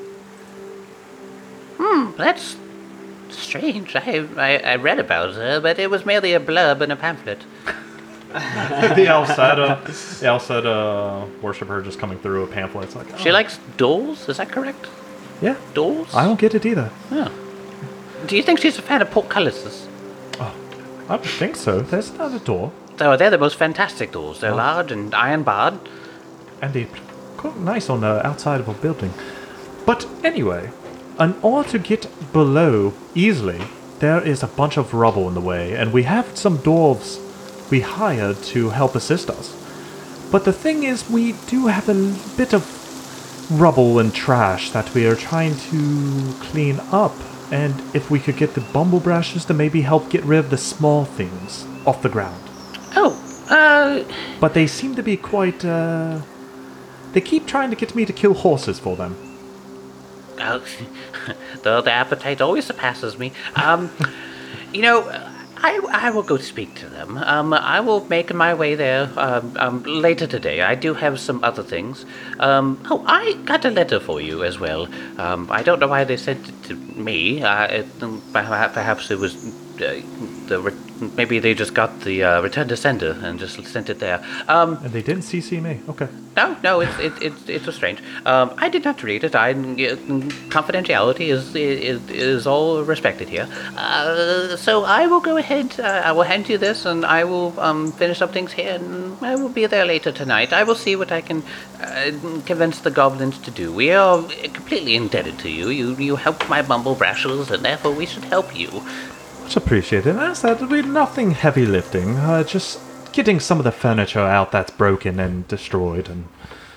Hmm. That's strange. I, I I read about her, but it was merely a blurb in a pamphlet. the Alcetta the Alcetta worshiper just coming through a pamphlet. It's like She oh, likes dolls. Is that correct? yeah. Dolls. I don't get it either. Oh. Do you think she's a fan of portcullises? I don't think so. There's not a door. Oh, they're the most fantastic dolls. They're large and iron barred. And they look nice on the outside of a building. But anyway, in order to get below easily, there is a bunch of rubble in the way, and we have some dwarves we hired to help assist us. But the thing is, we do have a l- bit of rubble and trash that we are trying to clean up. And if we could get the bumblebrashes to maybe help get rid of the small things off the ground. Oh, uh, But they seem to be quite, uh... They keep trying to get me to kill horses for them. oh the, the appetite always surpasses me. Um, you know, I, I will go speak to them. Um, I will make my way there um, um, later today. I do have some other things. Um, oh, I got a letter for you as well. Um, I don't know why they sent it to me. Uh, it, perhaps, perhaps it was uh, the re- maybe they just got the uh, return to sender and just sent it there. Um, And they didn't C C me. Okay. No, no, it it it, it was strange. Um, I did not read it. I confidentiality is is is all respected here. Uh, so I will go ahead. Uh, I will hand you this, and I will um, finish up things here, and I will be there later tonight. I will see what I can uh, convince the goblins to do. We are completely indebted to you. You you helped my bumblebrashes, and therefore we should help you. Much appreciated. As that, we nothing heavy lifting. Uh, just getting some of the furniture out that's broken and destroyed, and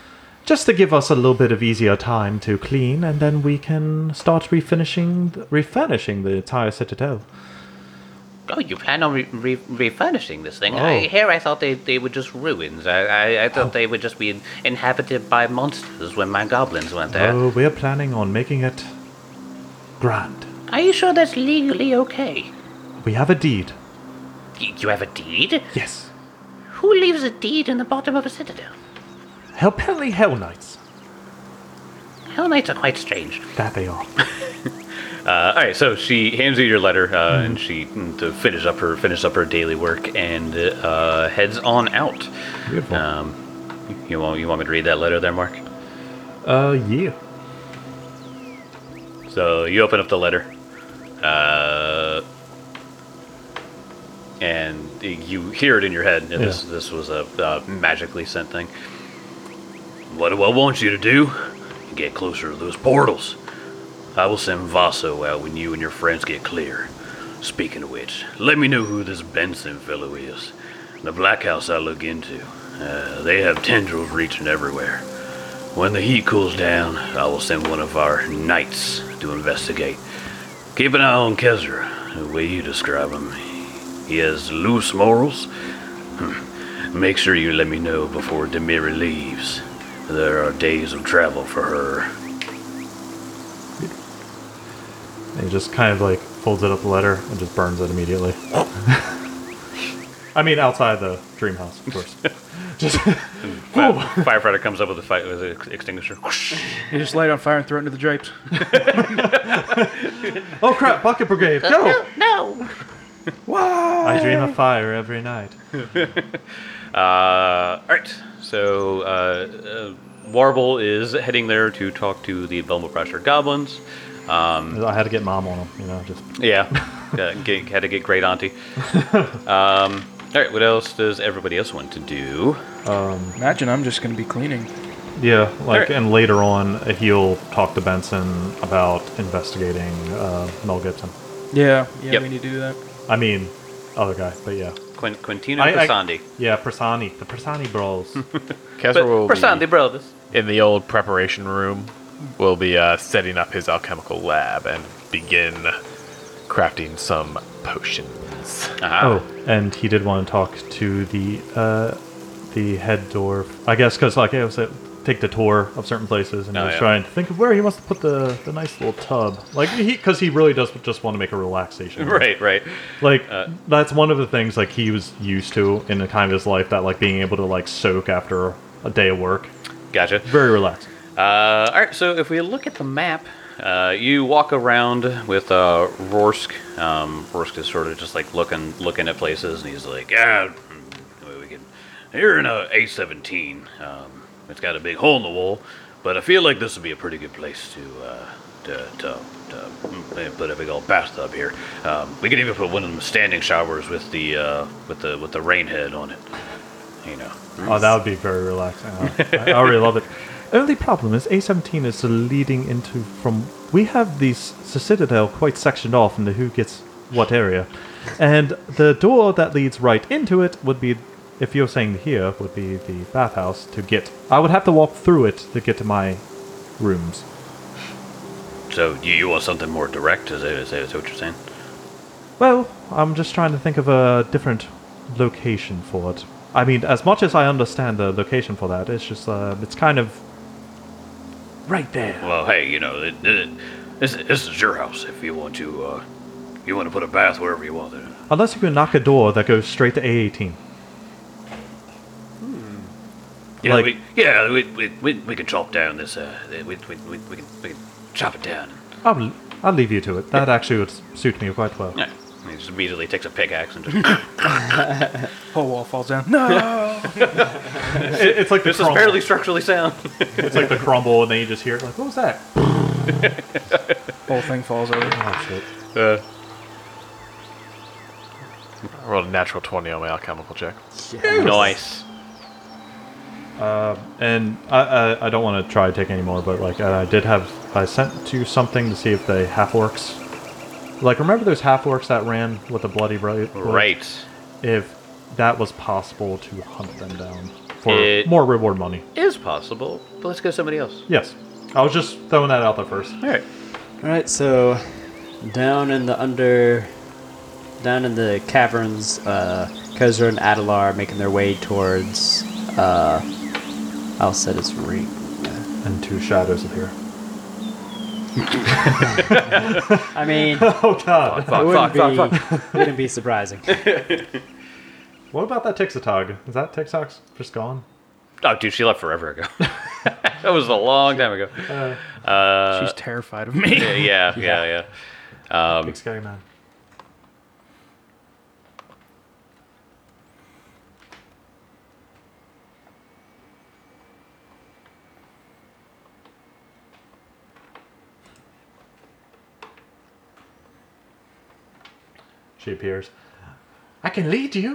just to give us a little bit of easier time to clean, and then we can start refinishing, refurnishing the entire citadel. Oh, you plan on re- re- refurnishing this thing? Oh. I, here I thought they, they were just ruins. I, I, I thought they would just be in- inhabited by monsters when my goblins went there. Oh, we're planning on making it grand. Are you sure that's legally okay? We have a deed. Y- you have a deed? Yes. Who leaves a deed in the bottom of a citadel? Apparently Hell Knights. Hell Knights are quite strange. That they are. Uh, all right, so she hands you your letter, uh, and she mm, to finish up her finish up her daily work and uh, heads on out. Beautiful. Um, you want you want me to read that letter there, Mark? Uh, yeah. So you open up the letter, uh, and you hear it in your head. And this Yeah. this was a uh, magically sent thing. What do I want you to do? Get closer to those portals. I will send Vaso out when you and your friends get clear. Speaking of which, let me know who this Benson fellow is. The Black House I look into. Uh, they have tendrils reaching everywhere. When the heat cools down, I will send one of our knights to investigate. Keep an eye on Kezra, the way you describe him. He has loose morals. Hmm. Make sure you let me know before Demiri leaves. There are days of travel for her. And he just kind of like folds it up the letter and just burns it immediately. I mean, outside the dream house, of course. Just Fire, firefighter comes up with a fi- with an extinguisher. You just light it on fire and throw it into the drapes. oh crap! Bucket brigade, go! No! I dream of fire every night. Uh, all right. So uh, uh, Warble is heading there to talk to the Belmopressure goblins. Um, I had to get mom on him, you know. Just yeah, uh, get, had to get great auntie. Um, all right. What else does everybody else want to do? Imagine I'm just going to be cleaning. yeah, like, Alright. and later on uh, he'll talk to Benson about investigating uh, Mel Gibson. Yeah, yeah, Yep. we need to do that. I mean, other guy, but yeah, Quin- Quintino I- I- Prasandi. yeah, Prasani, the Prasani bros. Kesra will be Prasandi brothers. in the old preparation room. Will be uh, setting up his alchemical lab and begin crafting some potions. Uh-huh. Oh, and he did want to talk to the uh, the head dwarf. I guess because like I was uh, take the tour of certain places, and he Oh, was yeah. trying to think of where he wants to put the, the nice little tub. Like he because he really does just want to make a relaxation. room. Right. Right. Like Uh, that's one of the things like he was used to in the kind of his life, that like being able to like soak after a day of work. Gotcha. Very relaxing. Uh, all right, so if we look at the map, uh, you walk around with uh, Rorsk. Um, Rorsk is sort of just like looking looking at places, and he's like, "Yeah, mm, we can." Here in a A seventeen, um, it's got a big hole in the wall, but I feel like this would be a pretty good place to uh, to, to, to mm, put a big old bathtub here. Um, we could even put one of them standing showers with the uh, with the with the rain head on it. You know. Oh, that would be very relaxing. I, I already love it. Only problem is A seventeen is leading into from. We have these the citadel quite sectioned off into who gets what area, and the door that leads right into it would be, if you're saying here, would be the bathhouse to get. I would have to walk through it to get to my rooms. So you, you want something more direct? Is that, is that what you're saying? Well, I'm just trying to think of a different location for it. I mean, as much as I understand the location for that, it's just uh, it's kind of right there. Well, hey, you know, it, it, this, this is your house. If you want to, uh, you want to put a bath wherever you want. Unless you can knock a door that goes straight to A eighteen. Yeah, Like- we, yeah, we, we, we, we can chop down this. Uh, we, we, we, we can we can chop it down. I'll, I'll leave you to it. That actually would suit me quite well. Yeah, he just immediately takes a pickaxe and just. Whole wall falls down. No! It- it's like the This is crumble. barely structurally sound. It's like the crumble, and then you just hear it like, what was that? Whole thing falls over. Oh shit! Uh, I rolled a natural twenty on my alchemical check. nice. And I, I, I don't want to try to take any more, but like I did have, I sent you something to see if the half orcs, like remember those half orcs that ran with the bloody right? Right. If that was possible to hunt them down. for It- more reward money. Is possible, but let's go somebody else. Yes. I was just throwing that out there first. All right. All right, so down in the under, down in the caverns, uh, Kezra and Adelar are making their way towards uh, Alcetta's ring. And two shadows appear. I mean, Oh god. it Fuck, wouldn't, fuck, be, fuck, fuck. wouldn't be surprising. What about that Tixatog? Is that TikTok's just gone? Oh, dude, she left forever ago. That was a long time ago. Uh, She's terrified of me. yeah, yeah, yeah. Um, Big scary man. She appears. I can lead you.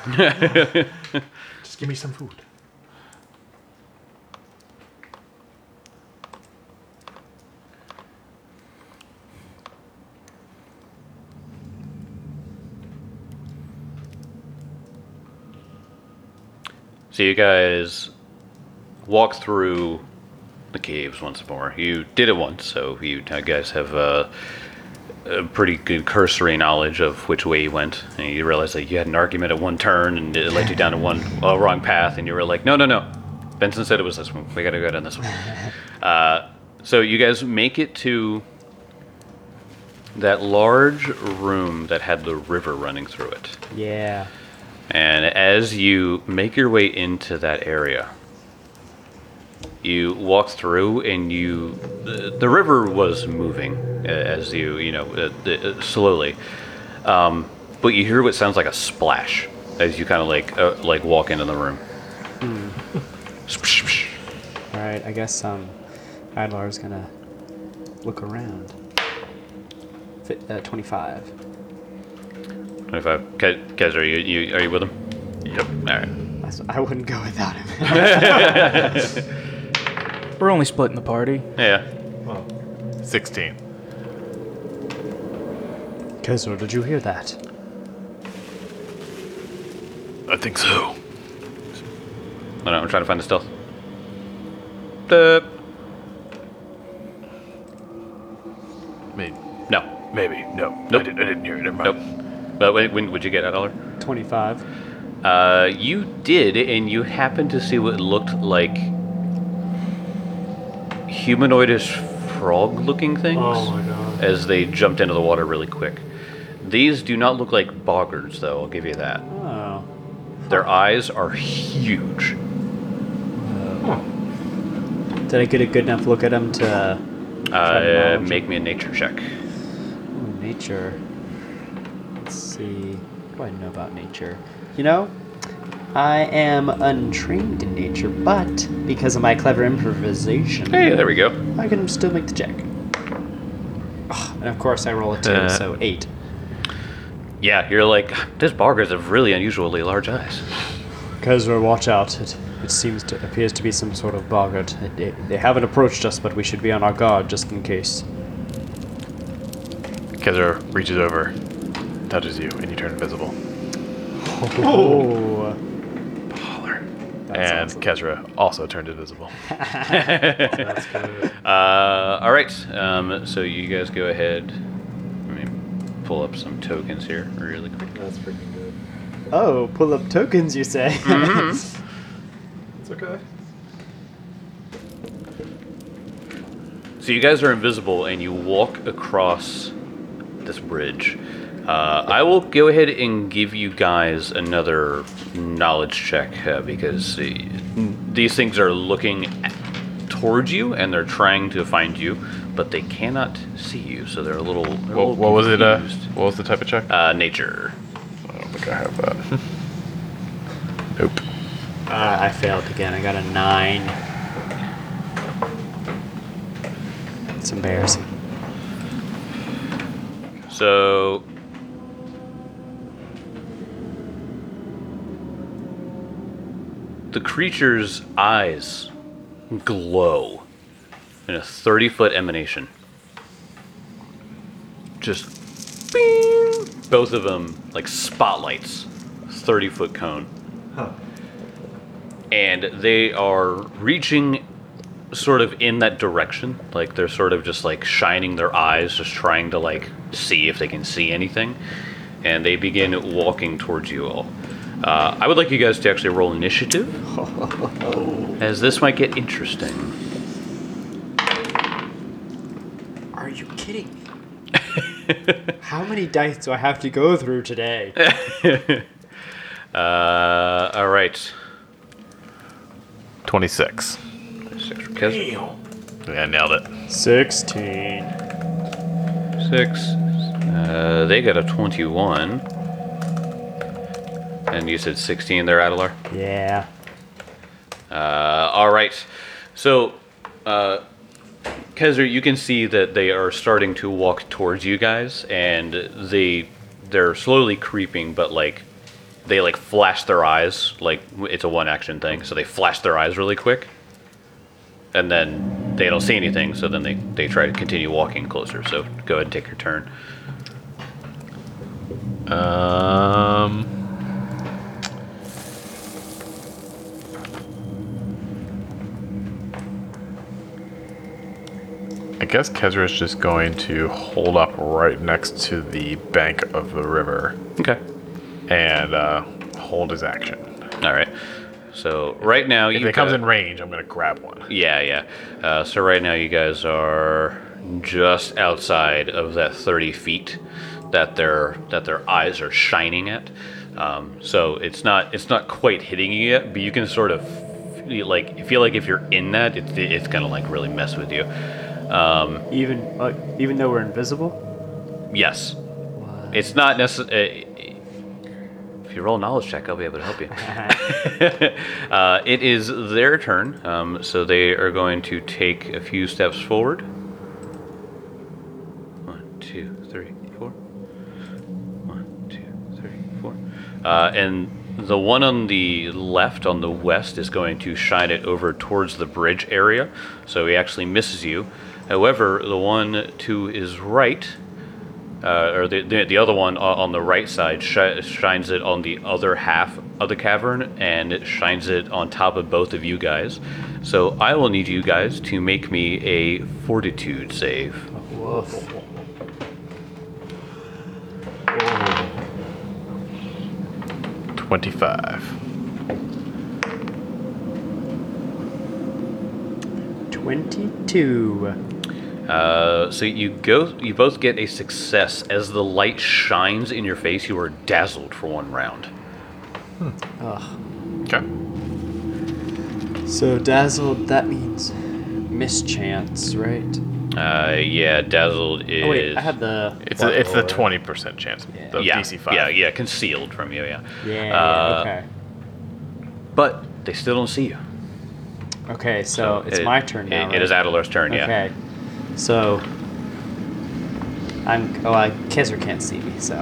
Just give me some food. So you guys walk through the caves once more. You did it once, so you guys have uh, a pretty good cursory knowledge of which way you went. And you realize that you had an argument at one turn and it led you down to one uh, wrong path, and you were like, no, no, no. Benson said it was this one. We gotta go down this one. Uh, so you guys make it to that large room that had the river running through it. Yeah. And as you make your way into that area, you walk through, and you the, the river was moving uh, as you you know uh, the, uh, slowly, um, but you hear what sounds like a splash as you kind of like uh, like walk into the room. All right, I guess um, Adelar's gonna look around. Fi- uh, Twenty-five. Twenty-five. Ke- Kez, are you, you are you with him? Yep. All right. I s- I wouldn't go without him. We're only splitting the party. Yeah. sixteen. Kezra, did you hear that? I think so. I know, I'm trying to find the stealth. Uh, Maybe. no. Maybe. No. Nope. I, did, I didn't hear it. Never Nope. mind. But when, when would you get that dollar? Twenty-five. Uh, you did, and you happened to see what looked like humanoidish frog-looking things Oh my god. as they jumped into the water really quick. These do not look like boggards, though. I'll give you that. Oh. Their eyes are huge. Did I get a good enough look at him to Uh, knowledge. make me a nature check. Ooh, nature? Let's see. What do I know about nature? You know, I am untrained in nature, but because of my clever improvisation, Hey, there we go. I can still make the check. Ugh, and of course, I roll a two, Uh, so eight. Yeah, you're like, these boggards have really unusually large eyes. Kezra, watch out. It, it seems to appears to be some sort of boggart. It, it, they haven't approached us, but we should be on our guard just in case. Kezra reaches over, touches you, and you turn invisible. Oh. and Kezra also turned invisible. That's good. Uh, all right. Um, so you guys go ahead. Let me pull up some tokens here really quick. That's freaking good. Oh, pull up tokens, you say? It's okay. So you guys are invisible, and you walk across this bridge. Uh, I will go ahead and give you guys another knowledge check uh, because uh, these things are looking at, towards you, and they're trying to find you, but they cannot see you, so they're a little. They're a What, little what was it? Uh, confused. what was the type of check? Uh, nature. I don't think I have that. Nope. Uh, I failed again. I got a nine. It's embarrassing. So the creature's eyes glow in a thirty foot emanation. Just bing! Both of them like spotlights, thirty foot cone. Huh. and they are reaching sort of in that direction. Like they're sort of just like shining their eyes, just trying to like see if they can see anything. And they begin walking towards you all. Uh, I would like you guys to actually roll initiative, as this might get interesting. Are you kidding me? How many dice do I have to go through today? uh, all right. twenty-six. Six for Kez. Yeah, I nailed it. sixteen. Six. Uh, they got a twenty-one. And you said sixteen there, Adelar? Yeah. Uh, all right. So, uh, Kezer, you can see that they are starting to walk towards you guys, and they they're slowly creeping, but like they like flash their eyes, like it's a one action thing. So they flash their eyes really quick, and then they don't see anything. So then they they try to continue walking closer. So go ahead and take your turn. Um. I guess Kezra is just going to hold up right next to the bank of the river Okay. and uh, hold his action. All right. So right now If you it comes in range, I'm going to grab one. Yeah, yeah. Uh, so right now you guys are just outside of that thirty feet that their that their eyes are shining at. Um, so it's not it's not quite hitting you yet, but you can sort of feel like feel like if you're in that, it's it's gonna like really mess with you. Um, Even uh, even though we're invisible? yes, it's not necessary. If you roll a knowledge check, I'll be able to help you. uh, it is their turn, um, so they are going to take a few steps forward. One, two, three, four. One, two, three, four. Uh, and the one on the left, on the west, is going to shine it over towards the bridge area, so he actually misses you. However, the one to his right, uh, or the, the the other one on the right side, sh- shines it on the other half of the cavern, and it shines it on top of both of you guys. So I will need you guys to make me a fortitude save. Woof. twenty-five. twenty-two. Uh, so you go, you both get a success. As the light shines in your face, you are dazzled for one round. Okay. So dazzled, that means mischance, right? Uh, yeah, dazzled is. Oh wait, I have the. It's a, it's the or- twenty percent chance. Yeah. The yeah, D C five. yeah, yeah, concealed from you. Yeah. Yeah. Uh, okay. But they still don't see you. Okay, so, it's it- my turn now. It, right? it is Adelar's turn. Yeah. Okay. So I'm. Oh, I Kezra can't see me, so.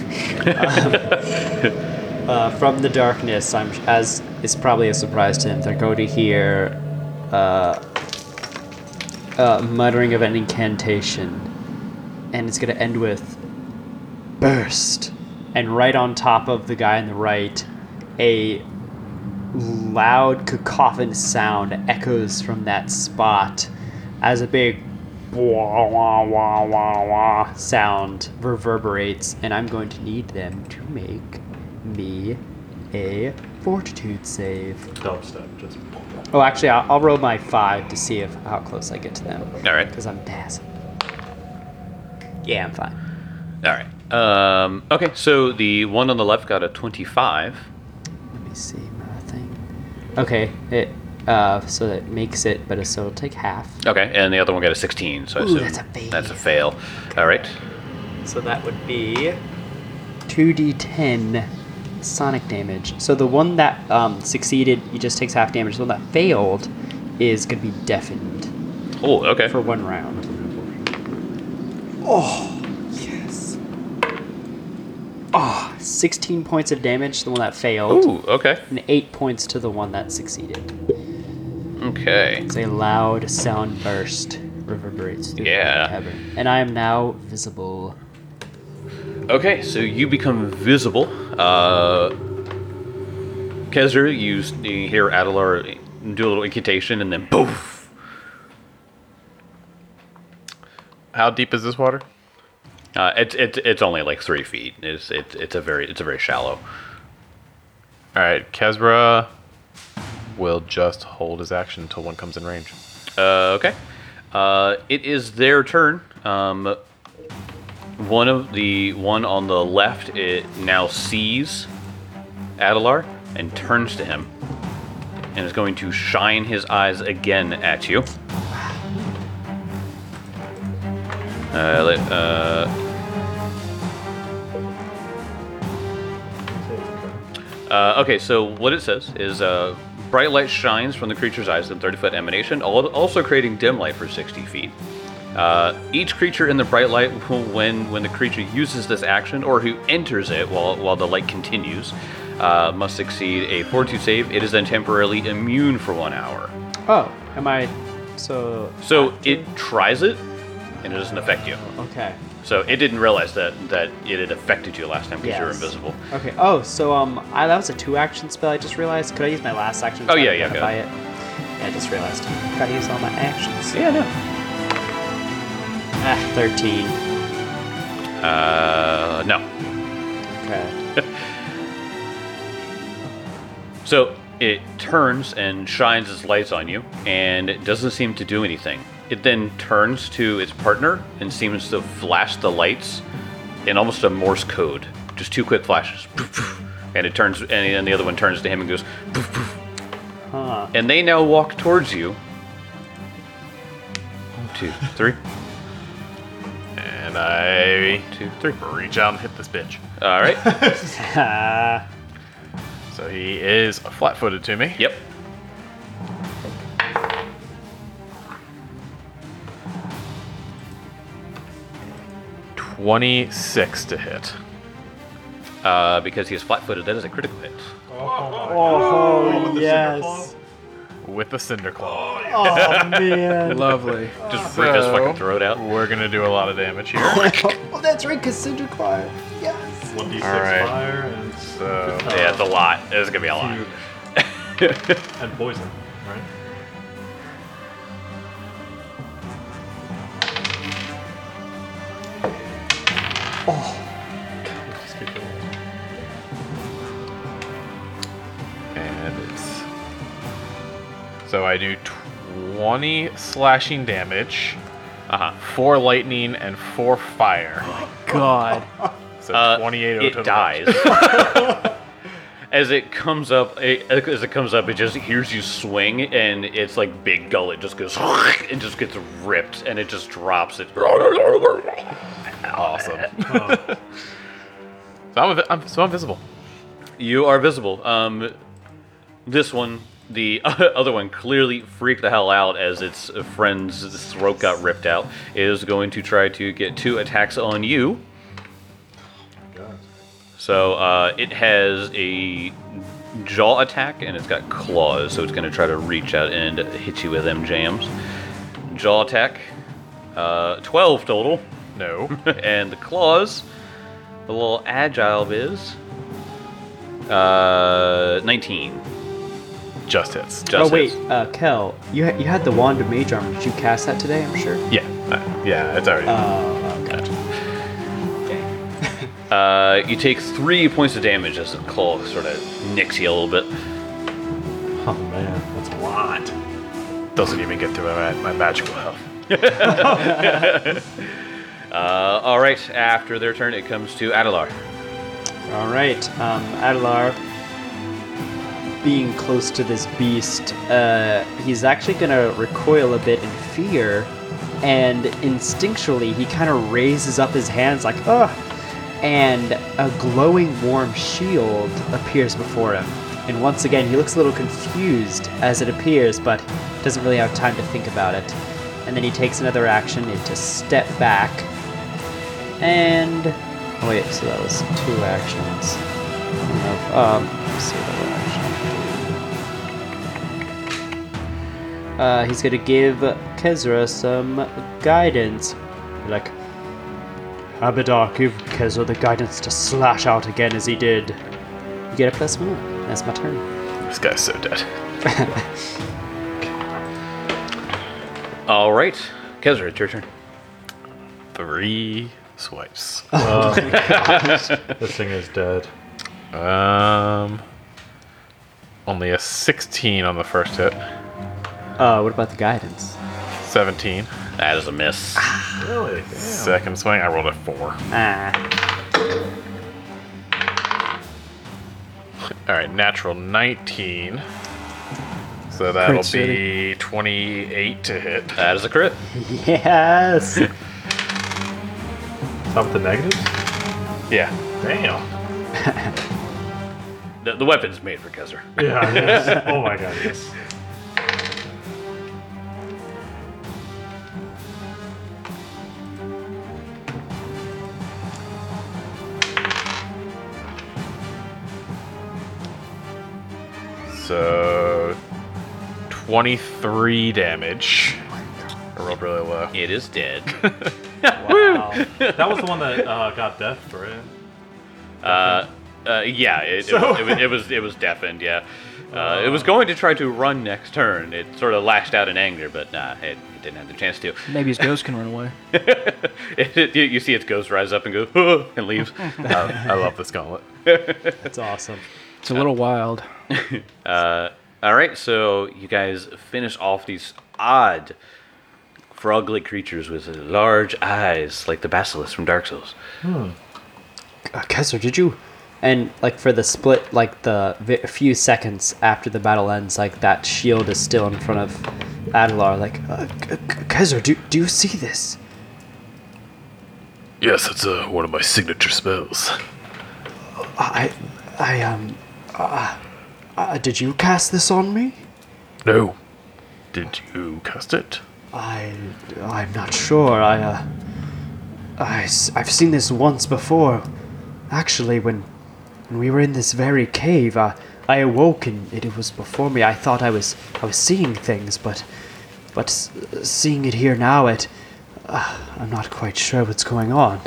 um, uh, from the darkness, I'm as it's probably a surprise to him. They're going to hear uh, uh, muttering of an incantation, and it's going to end with burst. And right on top of the guy on the right, a loud cacophonous sound echoes from that spot as a big wah wah wah wah wah sound reverberates, and I'm going to need them to make me a fortitude save. Dubstep, just. Oh, actually, I'll, I'll roll my five to see if how close I get to them. All right. Because I'm dazzled. Yeah, I'm fine. All right. Um, okay, so the one on the left got a twenty-five. Let me see my thing. Okay, it uh, so that makes it, but it, so it'll take half. Okay, and the other one got a sixteen. So I Ooh, assume that's a fail. That's a fail. All right. So that would be two d ten sonic damage. So the one that um, succeeded, he just takes half damage. The one that failed is going to be deafened Oh, okay. for one round. Oh, yes. Oh, sixteen points of damage to the one that failed, Ooh, okay. and eight points to the one that succeeded. Okay. It's a loud sound burst reverberates through Yeah. the cavern. And I am now visible. Okay, so you become visible. Uh, Kezra, you, s- you hear Adelar do a little incantation, and then poof. How deep is this water? Uh, it's it's it's only like three feet. It's it's it's a very it's a very shallow. All right, Kezra will just hold his action until one comes in range. Uh, okay. Uh, it is their turn. Um, one of the one on the left, it now sees Adelar and turns to him, and is going to shine his eyes again at you. Uh, let, uh, uh, okay, so what it says is uh, bright light shines from the creature's eyes in thirty foot emanation, al- also creating dim light for sixty feet. Uh, each creature in the bright light, when when the creature uses this action or who enters it while while the light continues, uh, must succeed a fortitude save. It is then temporarily immune for one hour. Oh, am I? So. So it tries it, and it doesn't affect you. Okay. So it didn't realize that that it had affected you last time because you were Yes. invisible. Okay. Oh, so um, I, that was a two-action spell. I just realized. Could I use my last action? to Oh, try yeah, to yeah, identify it? Yeah, I just realized. Gotta use all my actions. Yeah, no. Ah, thirteen. Uh, no. Okay. So it turns and shines its lights on you, and it doesn't seem to do anything. It then turns to its partner and seems to flash the lights in almost a Morse code. Just two quick flashes. And it turns, and then the other one turns to him and goes, poof, poof. Huh. And they now walk towards you. One, two, three. And I Two, three. reach out and hit this bitch. All right. Ah. So he is flat-footed to me. Yep. twenty-six to hit. Uh, because he is flat-footed, that is a critical hit. Oh, yes. With the Cinder Claw. Oh, man. Lovely. Just rip his So- fucking throat out. We're gonna do a lot of damage here. Oh, that's right, because Cinder Claw. Yes. one d six All right. fire and, So Yeah, it's a lot. It's gonna be a lot. and poison, right? Just keep going. and it's so I do twenty slashing damage, Uh-huh. four lightning, and four fire. God. So Uh, twenty-eight it total dies. As it comes up, it, as it comes up, it just hears you swing, and it's like big gullet just goes and just gets ripped, and it just drops it. Awesome. so, I'm, I'm, so I'm visible. You are visible. Um, this one, the other one, clearly freaked the hell out as its friend's throat got ripped out. Is going to try to get two attacks on you. So uh, it has a jaw attack and it's got claws, so it's going to try to reach out and hit you with them jams. Jaw attack, uh, twelve total, No. and the claws, the little agile biz, uh, nineteen. Just hits. Just Oh, wait. hits. Uh, Kel, you, ha- you had the Wand of Mage Armor. Did you cast that today, I'm sure? Yeah. Uh, yeah, it's already. Oh, gotcha. Uh, you take three points of damage as the claw sort of nicks you a little bit. Oh man, that's a lot. Doesn't even get through my, my magical health. Uh, all right, after their turn, it comes to Adelar. All right, um, Adelar, being close to this beast, uh, he's actually gonna recoil a bit in fear, and instinctually he kind of raises up his hands like, ugh, and a glowing warm shield appears before him. And once again, he looks a little confused as it appears, but doesn't really have time to think about it. And then he takes another action to step back. And oh wait, so that was two actions. I don't know if, um, let's see what action. Uh, he's gonna give Kezra some guidance. Like, Abadar, give Kezra the guidance to slash out again as he did. You get a plus one. That's my turn. This guy's so dead. All right, Kezra, it's your turn. Three swipes. This thing is dead. Um, only a sixteen on the first hit. Uh, what about the guidance? seventeen. That is a miss. Really? Second swing, I rolled a four. Ah. All right, natural nineteen. So that'll Crit be twenty-eight to hit. That is a crit. Yes. Top the negatives? Yeah. Damn. The, the weapon's made for Kezra. Yeah, yes. Oh my god, yes. So twenty-three damage. I rolled really low. It is dead. Wow. That was the one that uh, got death, right? Uh, uh, yeah, it, it, So- was, it, was, it was it was deafened. Yeah, uh, it was going to try to run next turn. It sort of lashed out in anger, but nah, it, it didn't have the chance to. Maybe his ghost can run away. It, it- you- you see its ghost rise up and go "Huh," and leaves. I, I love this gauntlet. That's awesome. It's a little wild. Uh, all right, so you guys finish off these odd frog-like creatures with large eyes, like the basilisk from Dark Souls. Uh, Kessler, did you? And like for the split, like the vi- few seconds after the battle ends, like that shield is still in front of Adelar. Like, uh, K- K- Kessler, do do you see this? Yes, it's uh, one of my signature spells. I, I um, uh, uh, did you cast this on me? No. Did you cast it? I, I'm not sure. I, uh, I, s- I've seen this once before. Actually, when, when we were in this very cave, uh, I awoke and it, it was before me. I thought I was, I was seeing things, but, but s- seeing it here now, it, uh, I'm not quite sure what's going on.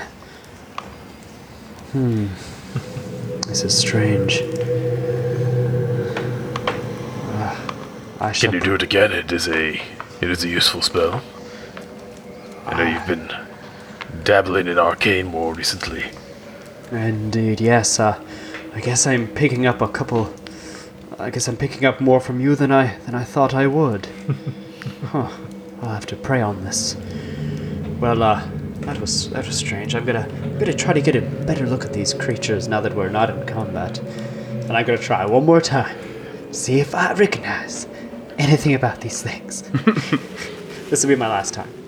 Hmm. This is strange. Uh, I shall Can you do it again? It is a it is a useful spell. I know you've been dabbling in arcane more recently. Indeed, yes. Uh, I guess I'm picking up a couple. I guess I'm picking up more from you than I than I thought I would. Huh. I'll have to pray on this. Well, uh, that was that was strange. I'm gonna I'm gonna try to get a better look at these creatures now that we're not in combat, and I'm gonna try one more time, see if I recognize anything about these things. This will be my last time.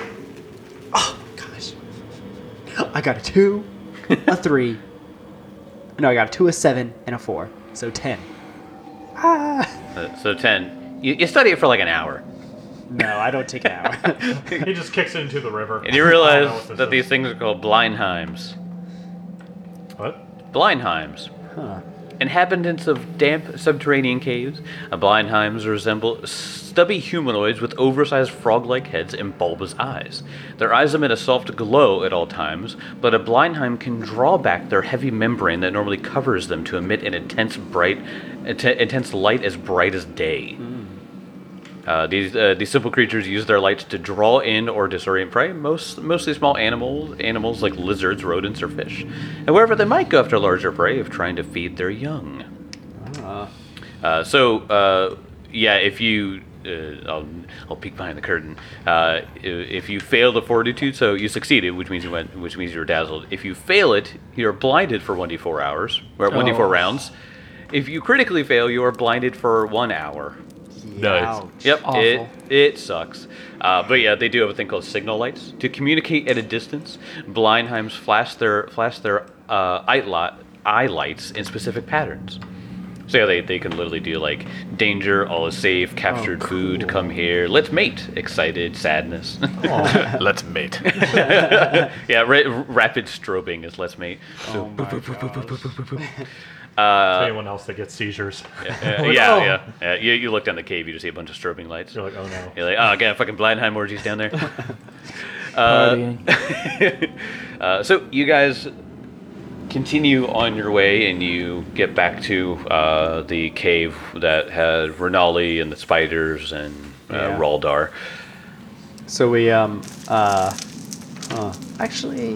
Oh gosh, I got a two. A three. No, I got a two, a seven, and a four. So ten. Ah. Uh, so ten. You, you study it for like an hour, No, I don't take an hour. He just kicks it into the river. and you I don't know realize what this that is. these things are called Blindheims. What? Blindheims. Huh. Inhabitants of damp subterranean caves, Blindheims resemble stubby humanoids with oversized frog-like heads and bulbous eyes. Their eyes emit a soft glow at all times, but a Blindheim can draw back their heavy membrane that normally covers them to emit an intense bright, int- intense light as bright as day. Uh, these uh, these simple creatures use their lights to draw in or disorient prey, most mostly small animals, animals like lizards, rodents, or fish. However, they might go after larger prey if trying to feed their young. Uh, so, uh, yeah, if you, uh, I'll, I'll peek behind the curtain. Uh, i- if you fail the fortitude, so you succeeded, which means you went, which means you were dazzled. If you fail it, you're blinded for one d four hours, or one d four Oh. rounds. If you critically fail, you are blinded for one hour. Ouch. Yep, Awful. it it sucks. Uh, but yeah, they do have a thing called signal lights to communicate at a distance. Blindheims flash their flash their uh, eye, li- eye lights in specific patterns. So yeah, they, they can literally do like danger, all is safe, captured food, come here, let's mate, excited, sadness. Let's mate. yeah, ra- rapid strobing is let's mate. Oh my gosh. Uh, Anyone else that gets seizures? yeah, Like, yeah, oh. yeah, yeah. You, you look down the cave, you just see a bunch of strobing lights. You're like, oh no. You're like, oh, again, fucking Blindheim orgies down there. Partying. uh, so you guys continue on your way, and you get back to uh, the cave that had Renali and the spiders and uh, Yeah. Raldar. So we um uh, uh actually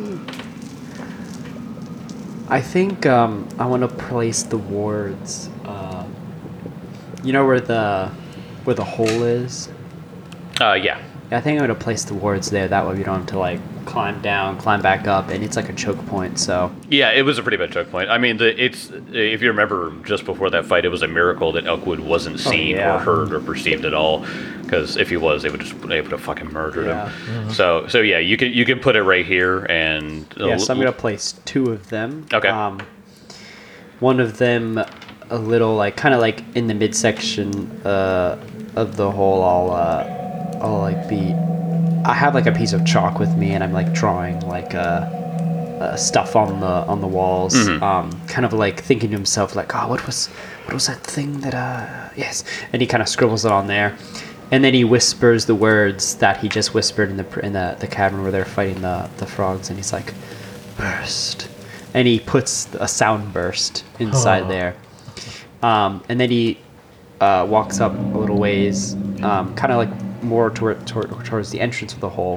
I think um I want to place the wards uh you know where the where the hole is? Uh, yeah. I think I'm gonna place the wards there. That way we don't have to like climb down, climb back up, and it's like a choke point. So Yeah, it was a pretty bad choke point. I mean, the, it's if you remember, just before that fight, it was a miracle that Elkwood wasn't seen yeah. or heard or perceived at all. Because if he was, they would just they would have fucking murdered Yeah. him. So, so yeah, you can you can put it right here, and yeah, so I'm gonna place two of them. Okay. Um, one of them a little like kind of like in the midsection uh, of the hole. I'll uh, I'll like be. I have like a piece of chalk with me, and I'm like drawing like uh, uh stuff on the on the walls. Um, kind of like thinking to himself like, oh, what was what was that thing that uh yes, and he kind of scribbles it on there. And then he whispers the words that he just whispered in the in the, the cavern where they're fighting the, the frogs, and he's like, burst. And he puts a sound burst inside Oh. there. Um, and then he uh, walks up a little ways, um, kind of like more toward, toward, towards the entrance of the hole.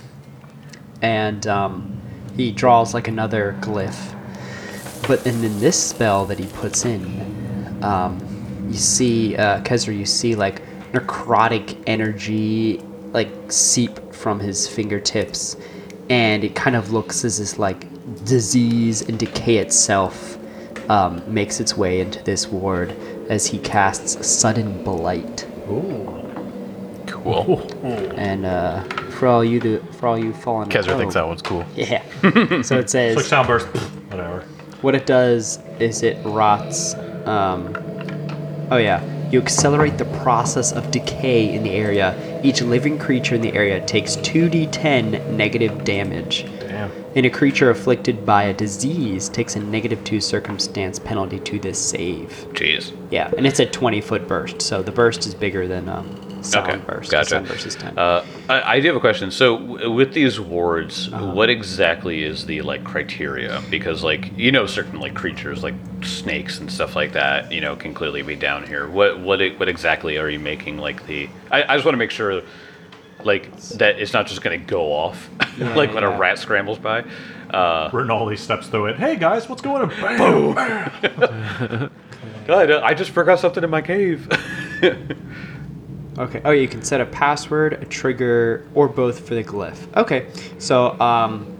And um, he draws like another glyph. But and then this spell that he puts in, um, you see, uh, Kezra, you see like necrotic energy like seep from his fingertips, and it kind of looks as if like disease and decay itself um, makes its way into this ward as he casts sudden blight. Cool. And uh, for all you do, for all you fallen, Kezra oh, thinks that one's cool. Yeah. So it says It's like soundburst. Whatever. what it does is it rots. Um, oh yeah. You accelerate the process of decay in the area. Each living creature in the area takes two d ten negative damage. Damn. And a creature afflicted by a disease takes a negative two circumstance penalty to this save. Jeez. Yeah, and it's a twenty foot burst, so the burst is bigger than um, sound Okay, burst. gotcha. Sound burst is ten. Uh, I, I do have a question. So, w- with these wards, Uh-huh. what exactly is the like criteria? Because, like, you know, certain like creatures, like snakes and stuff like that, you know, can clearly be down here. What what e- what exactly are you making like the? I, I just want to make sure, like, that it's not just going to go off, like when yeah. a rat scrambles by. Uh, Rinaldi steps through it. Hey guys, what's going on? Bam! God, I just forgot something in my cave. Okay. Oh, you can set a password, a trigger, or both for the glyph. Okay. So, um,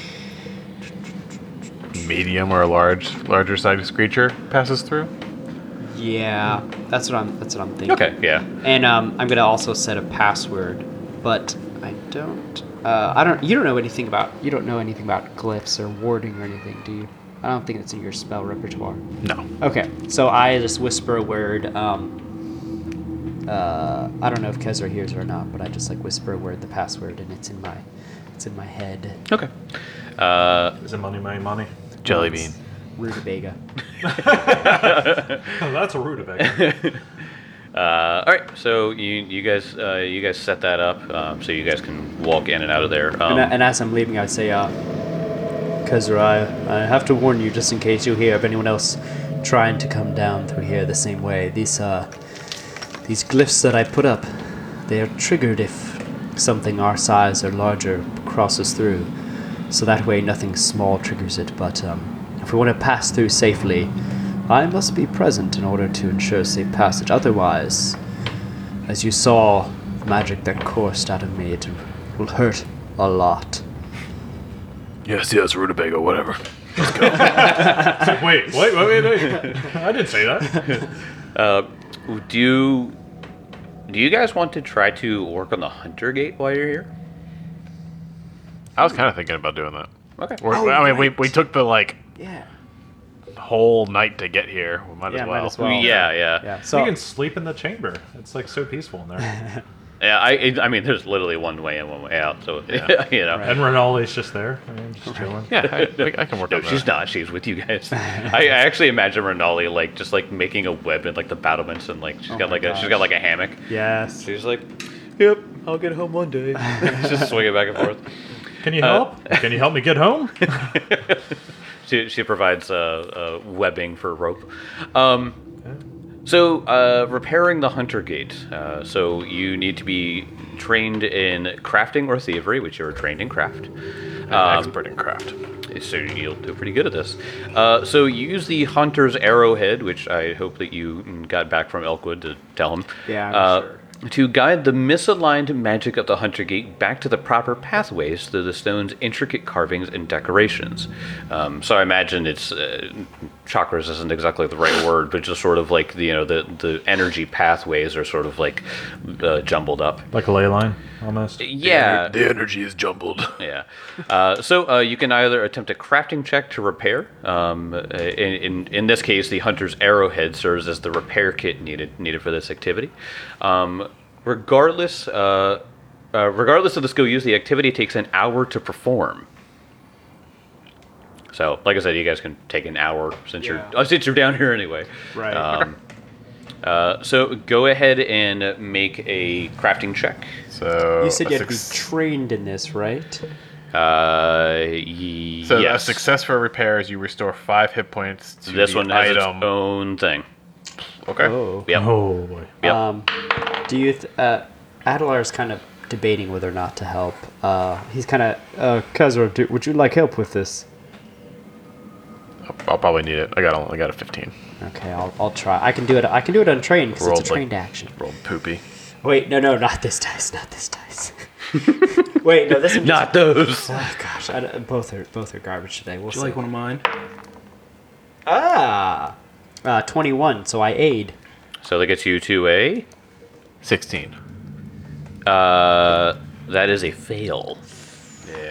Medium or a large, larger sized creature passes through. yeah, that's what I'm. That's what I'm thinking. Okay, yeah. And um, I'm gonna also set a password, but I don't. Uh, I don't. You don't know anything about. You don't know anything about glyphs or warding or anything, do you? I don't think it's in your spell repertoire. No. Okay, so I just whisper a word. Um, uh, I don't know if Kezra hears or not, but I just like whisper a word, the password, and it's in my, it's in my head. Okay. Uh, Is it money, money, money? Jelly bean. Rutabaga. Oh, that's a rutabaga. Uh, all right, so you you guys uh, you guys set that up um, so you guys can walk in and out of there. Um, And, and as I'm leaving, I'd say, uh, Kezra, I, I have to warn you, just in case you hear of anyone else trying to come down through here the same way. These uh, these glyphs that I put up, they are triggered if something our size or larger crosses through. So that way, nothing small triggers it. But um, if we want to pass through safely, I must be present in order to ensure safe passage. Otherwise, as you saw, the magic that coursed out of me, it will hurt a lot. Yes, yes, rutabaga, whatever. wait, wait, wait, wait, wait. I didn't say that. uh, do you do you guys want to try to work on the Hunter Gate while you're here? I was kind of thinking about doing that. Okay. We're, Oh, I mean, we, right. we took the like Yeah. whole night to get here. We might Yeah, as well. might as well. Yeah, yeah, Yeah. You So can sleep in the chamber. It's like so peaceful in there. yeah. I it, I mean, there's literally one way in, one way out. So you know. And Rinaldi's just there. I mean, just chilling. Yeah, I, I- I can work No, on that. she's not. She's with you guys. I, I actually imagine Renali like just like making a web in like the battlements and like she's Oh got my like a she's gosh. got like a hammock. yes. She's like, yep, I'll get home one day. just swing it back and forth. Can you Uh, help? Can you help me get home? she, she provides uh, uh, webbing for rope. Um, so, uh, repairing the Hunter Gate. Uh, so, you need to be trained in crafting or thievery, which you're trained in craft. Um, expert in craft. So, you'll do pretty good at this. Uh, so, you use the Hunter's Arrowhead, which I hope that you got back from Elkwood to tell him. Yeah, I'm uh, sure. To guide the misaligned magic of the Hunter Gate back to the proper pathways through the stone's intricate carvings and decorations. Um, so I imagine it's uh, chakras isn't exactly the right word, but just sort of like the, you know the the energy pathways are sort of like uh, jumbled up. Like a ley line, almost. Yeah, The energy is jumbled. yeah. Uh, so uh, you can either attempt a crafting check to repair. Um, uh, in, in in this case, the Hunter's Arrowhead serves as the repair kit needed needed for this activity. Um, regardless, uh, uh, regardless of the skill used, the activity takes an hour to perform. So, like I said, you guys can take an hour since Yeah. you're uh, since you're down here anyway. Right. Um, uh, so go ahead and make a crafting check. So You said a you had to be suc- trained in this, right? Uh, y- So yes. a success for repairs, you restore five hit points to This the one has item. its own thing. Okay. Oh. Yep. Oh boy. Yep. Um, do you? Th- uh, Adelar is kind of debating whether or not to help. Uh, he's kind of. Uh, Kezra, do, would you like help with this? I'll probably need it. I got a, I got a fifteen. Okay, I'll, I'll try. I can do it. I can do it untrained because it's a Rolled, like- trained action. Rolled poopy. Wait, no, no, not this dice. Not this dice. Wait, no, this one. Not those. Oh gosh, I don't- both are both are garbage today. We'll Would you see. like one of mine? Ah, uh, twenty-one. So I aid. So that gets you to a. Sixteen. Uh, that is a fail. Yeah.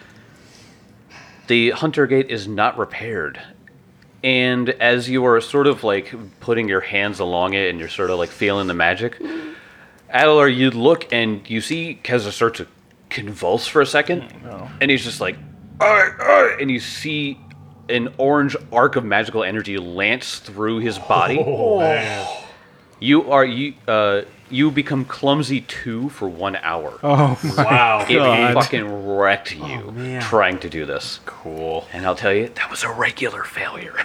The Hunter Gate is not repaired. And as you are sort of like putting your hands along it and you're sort of like feeling the magic, Adelar, you look and you see Keza start to convulse for a second. And he's just like, "Arr, arr," and you see an orange arc of magical energy lance through his body. You are you uh you become clumsy two for one hour. Oh, Wow. It God. fucking wrecked you man. trying to do this. Cool. And I'll tell you, that was a regular failure.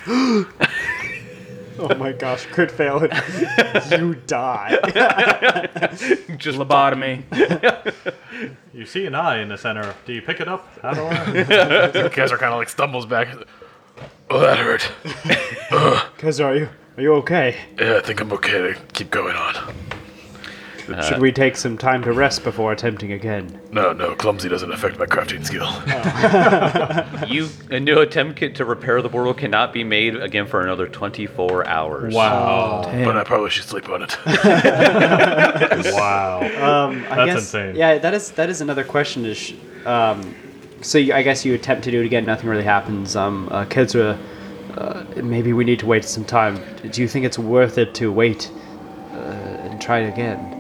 Oh my gosh, crit fail. You die. Just lobotomy. You see an eye in the center. Do you pick it up? Adelar? The guys are kind of like stumbles back. Oh, that hurt. Kezra, are you are you okay? Yeah, I think I'm okay to keep going on. Should we take some time to rest before attempting again? No, no, clumsy doesn't affect my crafting skill. You a new attempt kit to repair the portal cannot be made again for another twenty-four hours. Wow. But I probably should sleep on it. Wow. Um, I That's guess, insane. Yeah, that is that is another question. Is sh- um, so you, I guess you attempt to do it again, nothing really happens. Um, uh, Kezra, uh, maybe we need to wait some time. Do you think it's worth it to wait uh, and try it again?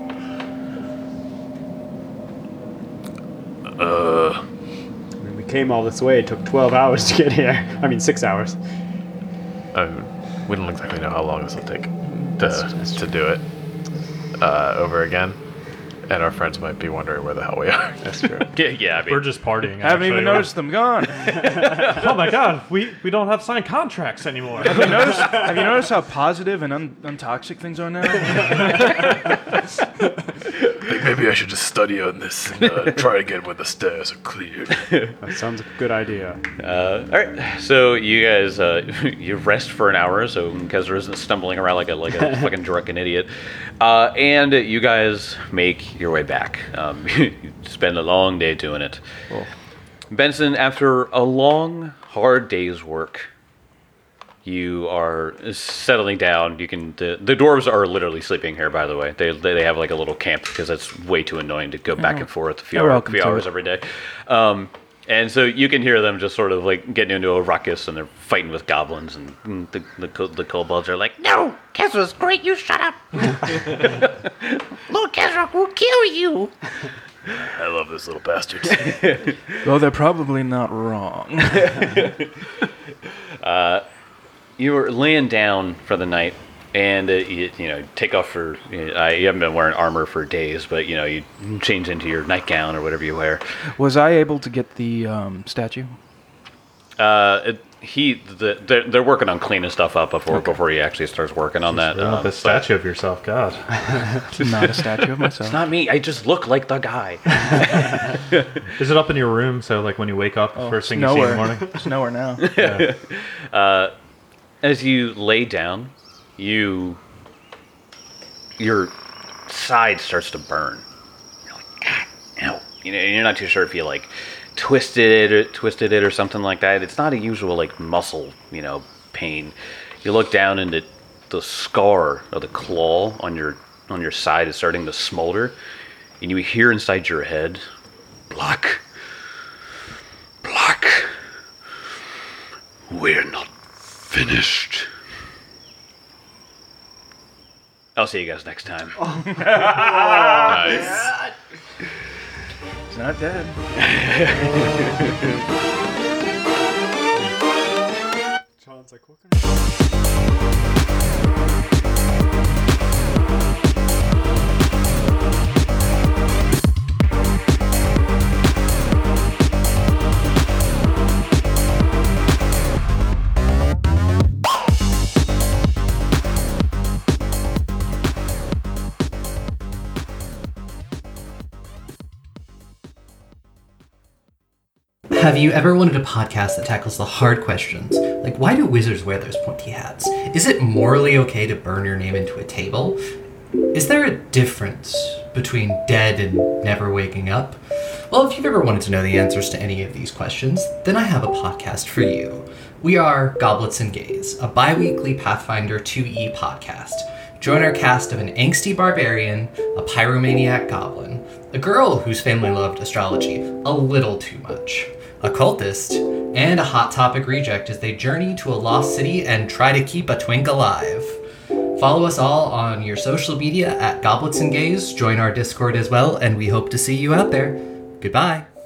Uh, I mean, we came all this way. It took twelve hours to get here. I mean, six hours. Um, we don't exactly know how long this will take to That's- that's to do it uh, over again, and our friends might be wondering where the hell we are. That's true. Yeah, yeah I mean, We're just partying. I haven't even actually. noticed them gone. Oh my god, we, we don't have signed contracts anymore. Have you noticed? Have you noticed how positive and un- untoxic things are now? I think maybe I should just study on this and uh, try again when the stairs are cleared. That sounds like a good idea. Uh, all right, so you guys uh, you rest for an hour, so Kezra isn't stumbling around like a like a fucking drunken idiot, uh, and you guys make your way back. Um, you spend a long day doing it. Benson, after a long, hard day's work, you are settling down. You can the, the dwarves are literally sleeping here. By the way, they they have like a little camp because it's way too annoying to go back and forth a few, You're hour, welcome few to hours it. every day. Um, and so you can hear them just sort of like getting into a ruckus, and they're fighting with goblins, and mm, the the, co- the kobolds are like, No, Kezra's great. You shut up. Lord Kezra will kill you. I love this little bastards. Though they're probably not wrong. you were laying down for the night, and uh, you, you know take off for you, know, I, you haven't been wearing armor for days, but you know you change into your nightgown or whatever you wear. Was I able to get the um, statue? Uh, it, he the, they're, they're working on cleaning stuff up before Okay. before he actually starts working on that. Oh, um, the statue of yourself, God. Not a statue of myself. It's not me. I just look like the guy. Is it up in your room? So like when you wake up, Oh, first it's thing you see in nowhere. the morning? It's nowhere now. Yeah. As you lay down, you your side starts to burn. You're like, ah, ow. You know, and you're not too sure if you like twisted it, or, twisted it, or something like that. It's not a usual like muscle, you know, pain. You look down and it, the scar of the claw on your on your side is starting to smolder, and you hear inside your head, "Black, Black, we're not finished." I'll see you guys next time. Nice. He's not dead. John's like, what can I... Have you ever wanted a podcast that tackles the hard questions, like why do wizards wear those pointy hats? Is it morally okay to burn your name into a table? Is there a difference between dead and never waking up? Well, if you've ever wanted to know the answers to any of these questions, then I have a podcast for you. We are Goblets and Gaze, a bi-weekly Pathfinder two E podcast. Join our cast of an angsty barbarian, a pyromaniac goblin, a girl whose family loved astrology a little too much, a cultist, and a Hot Topic reject as they journey to a lost city and try to keep a twink alive. Follow us all on your social media at Goblets and Gaze, join our Discord as well, and we hope to see you out there. Goodbye.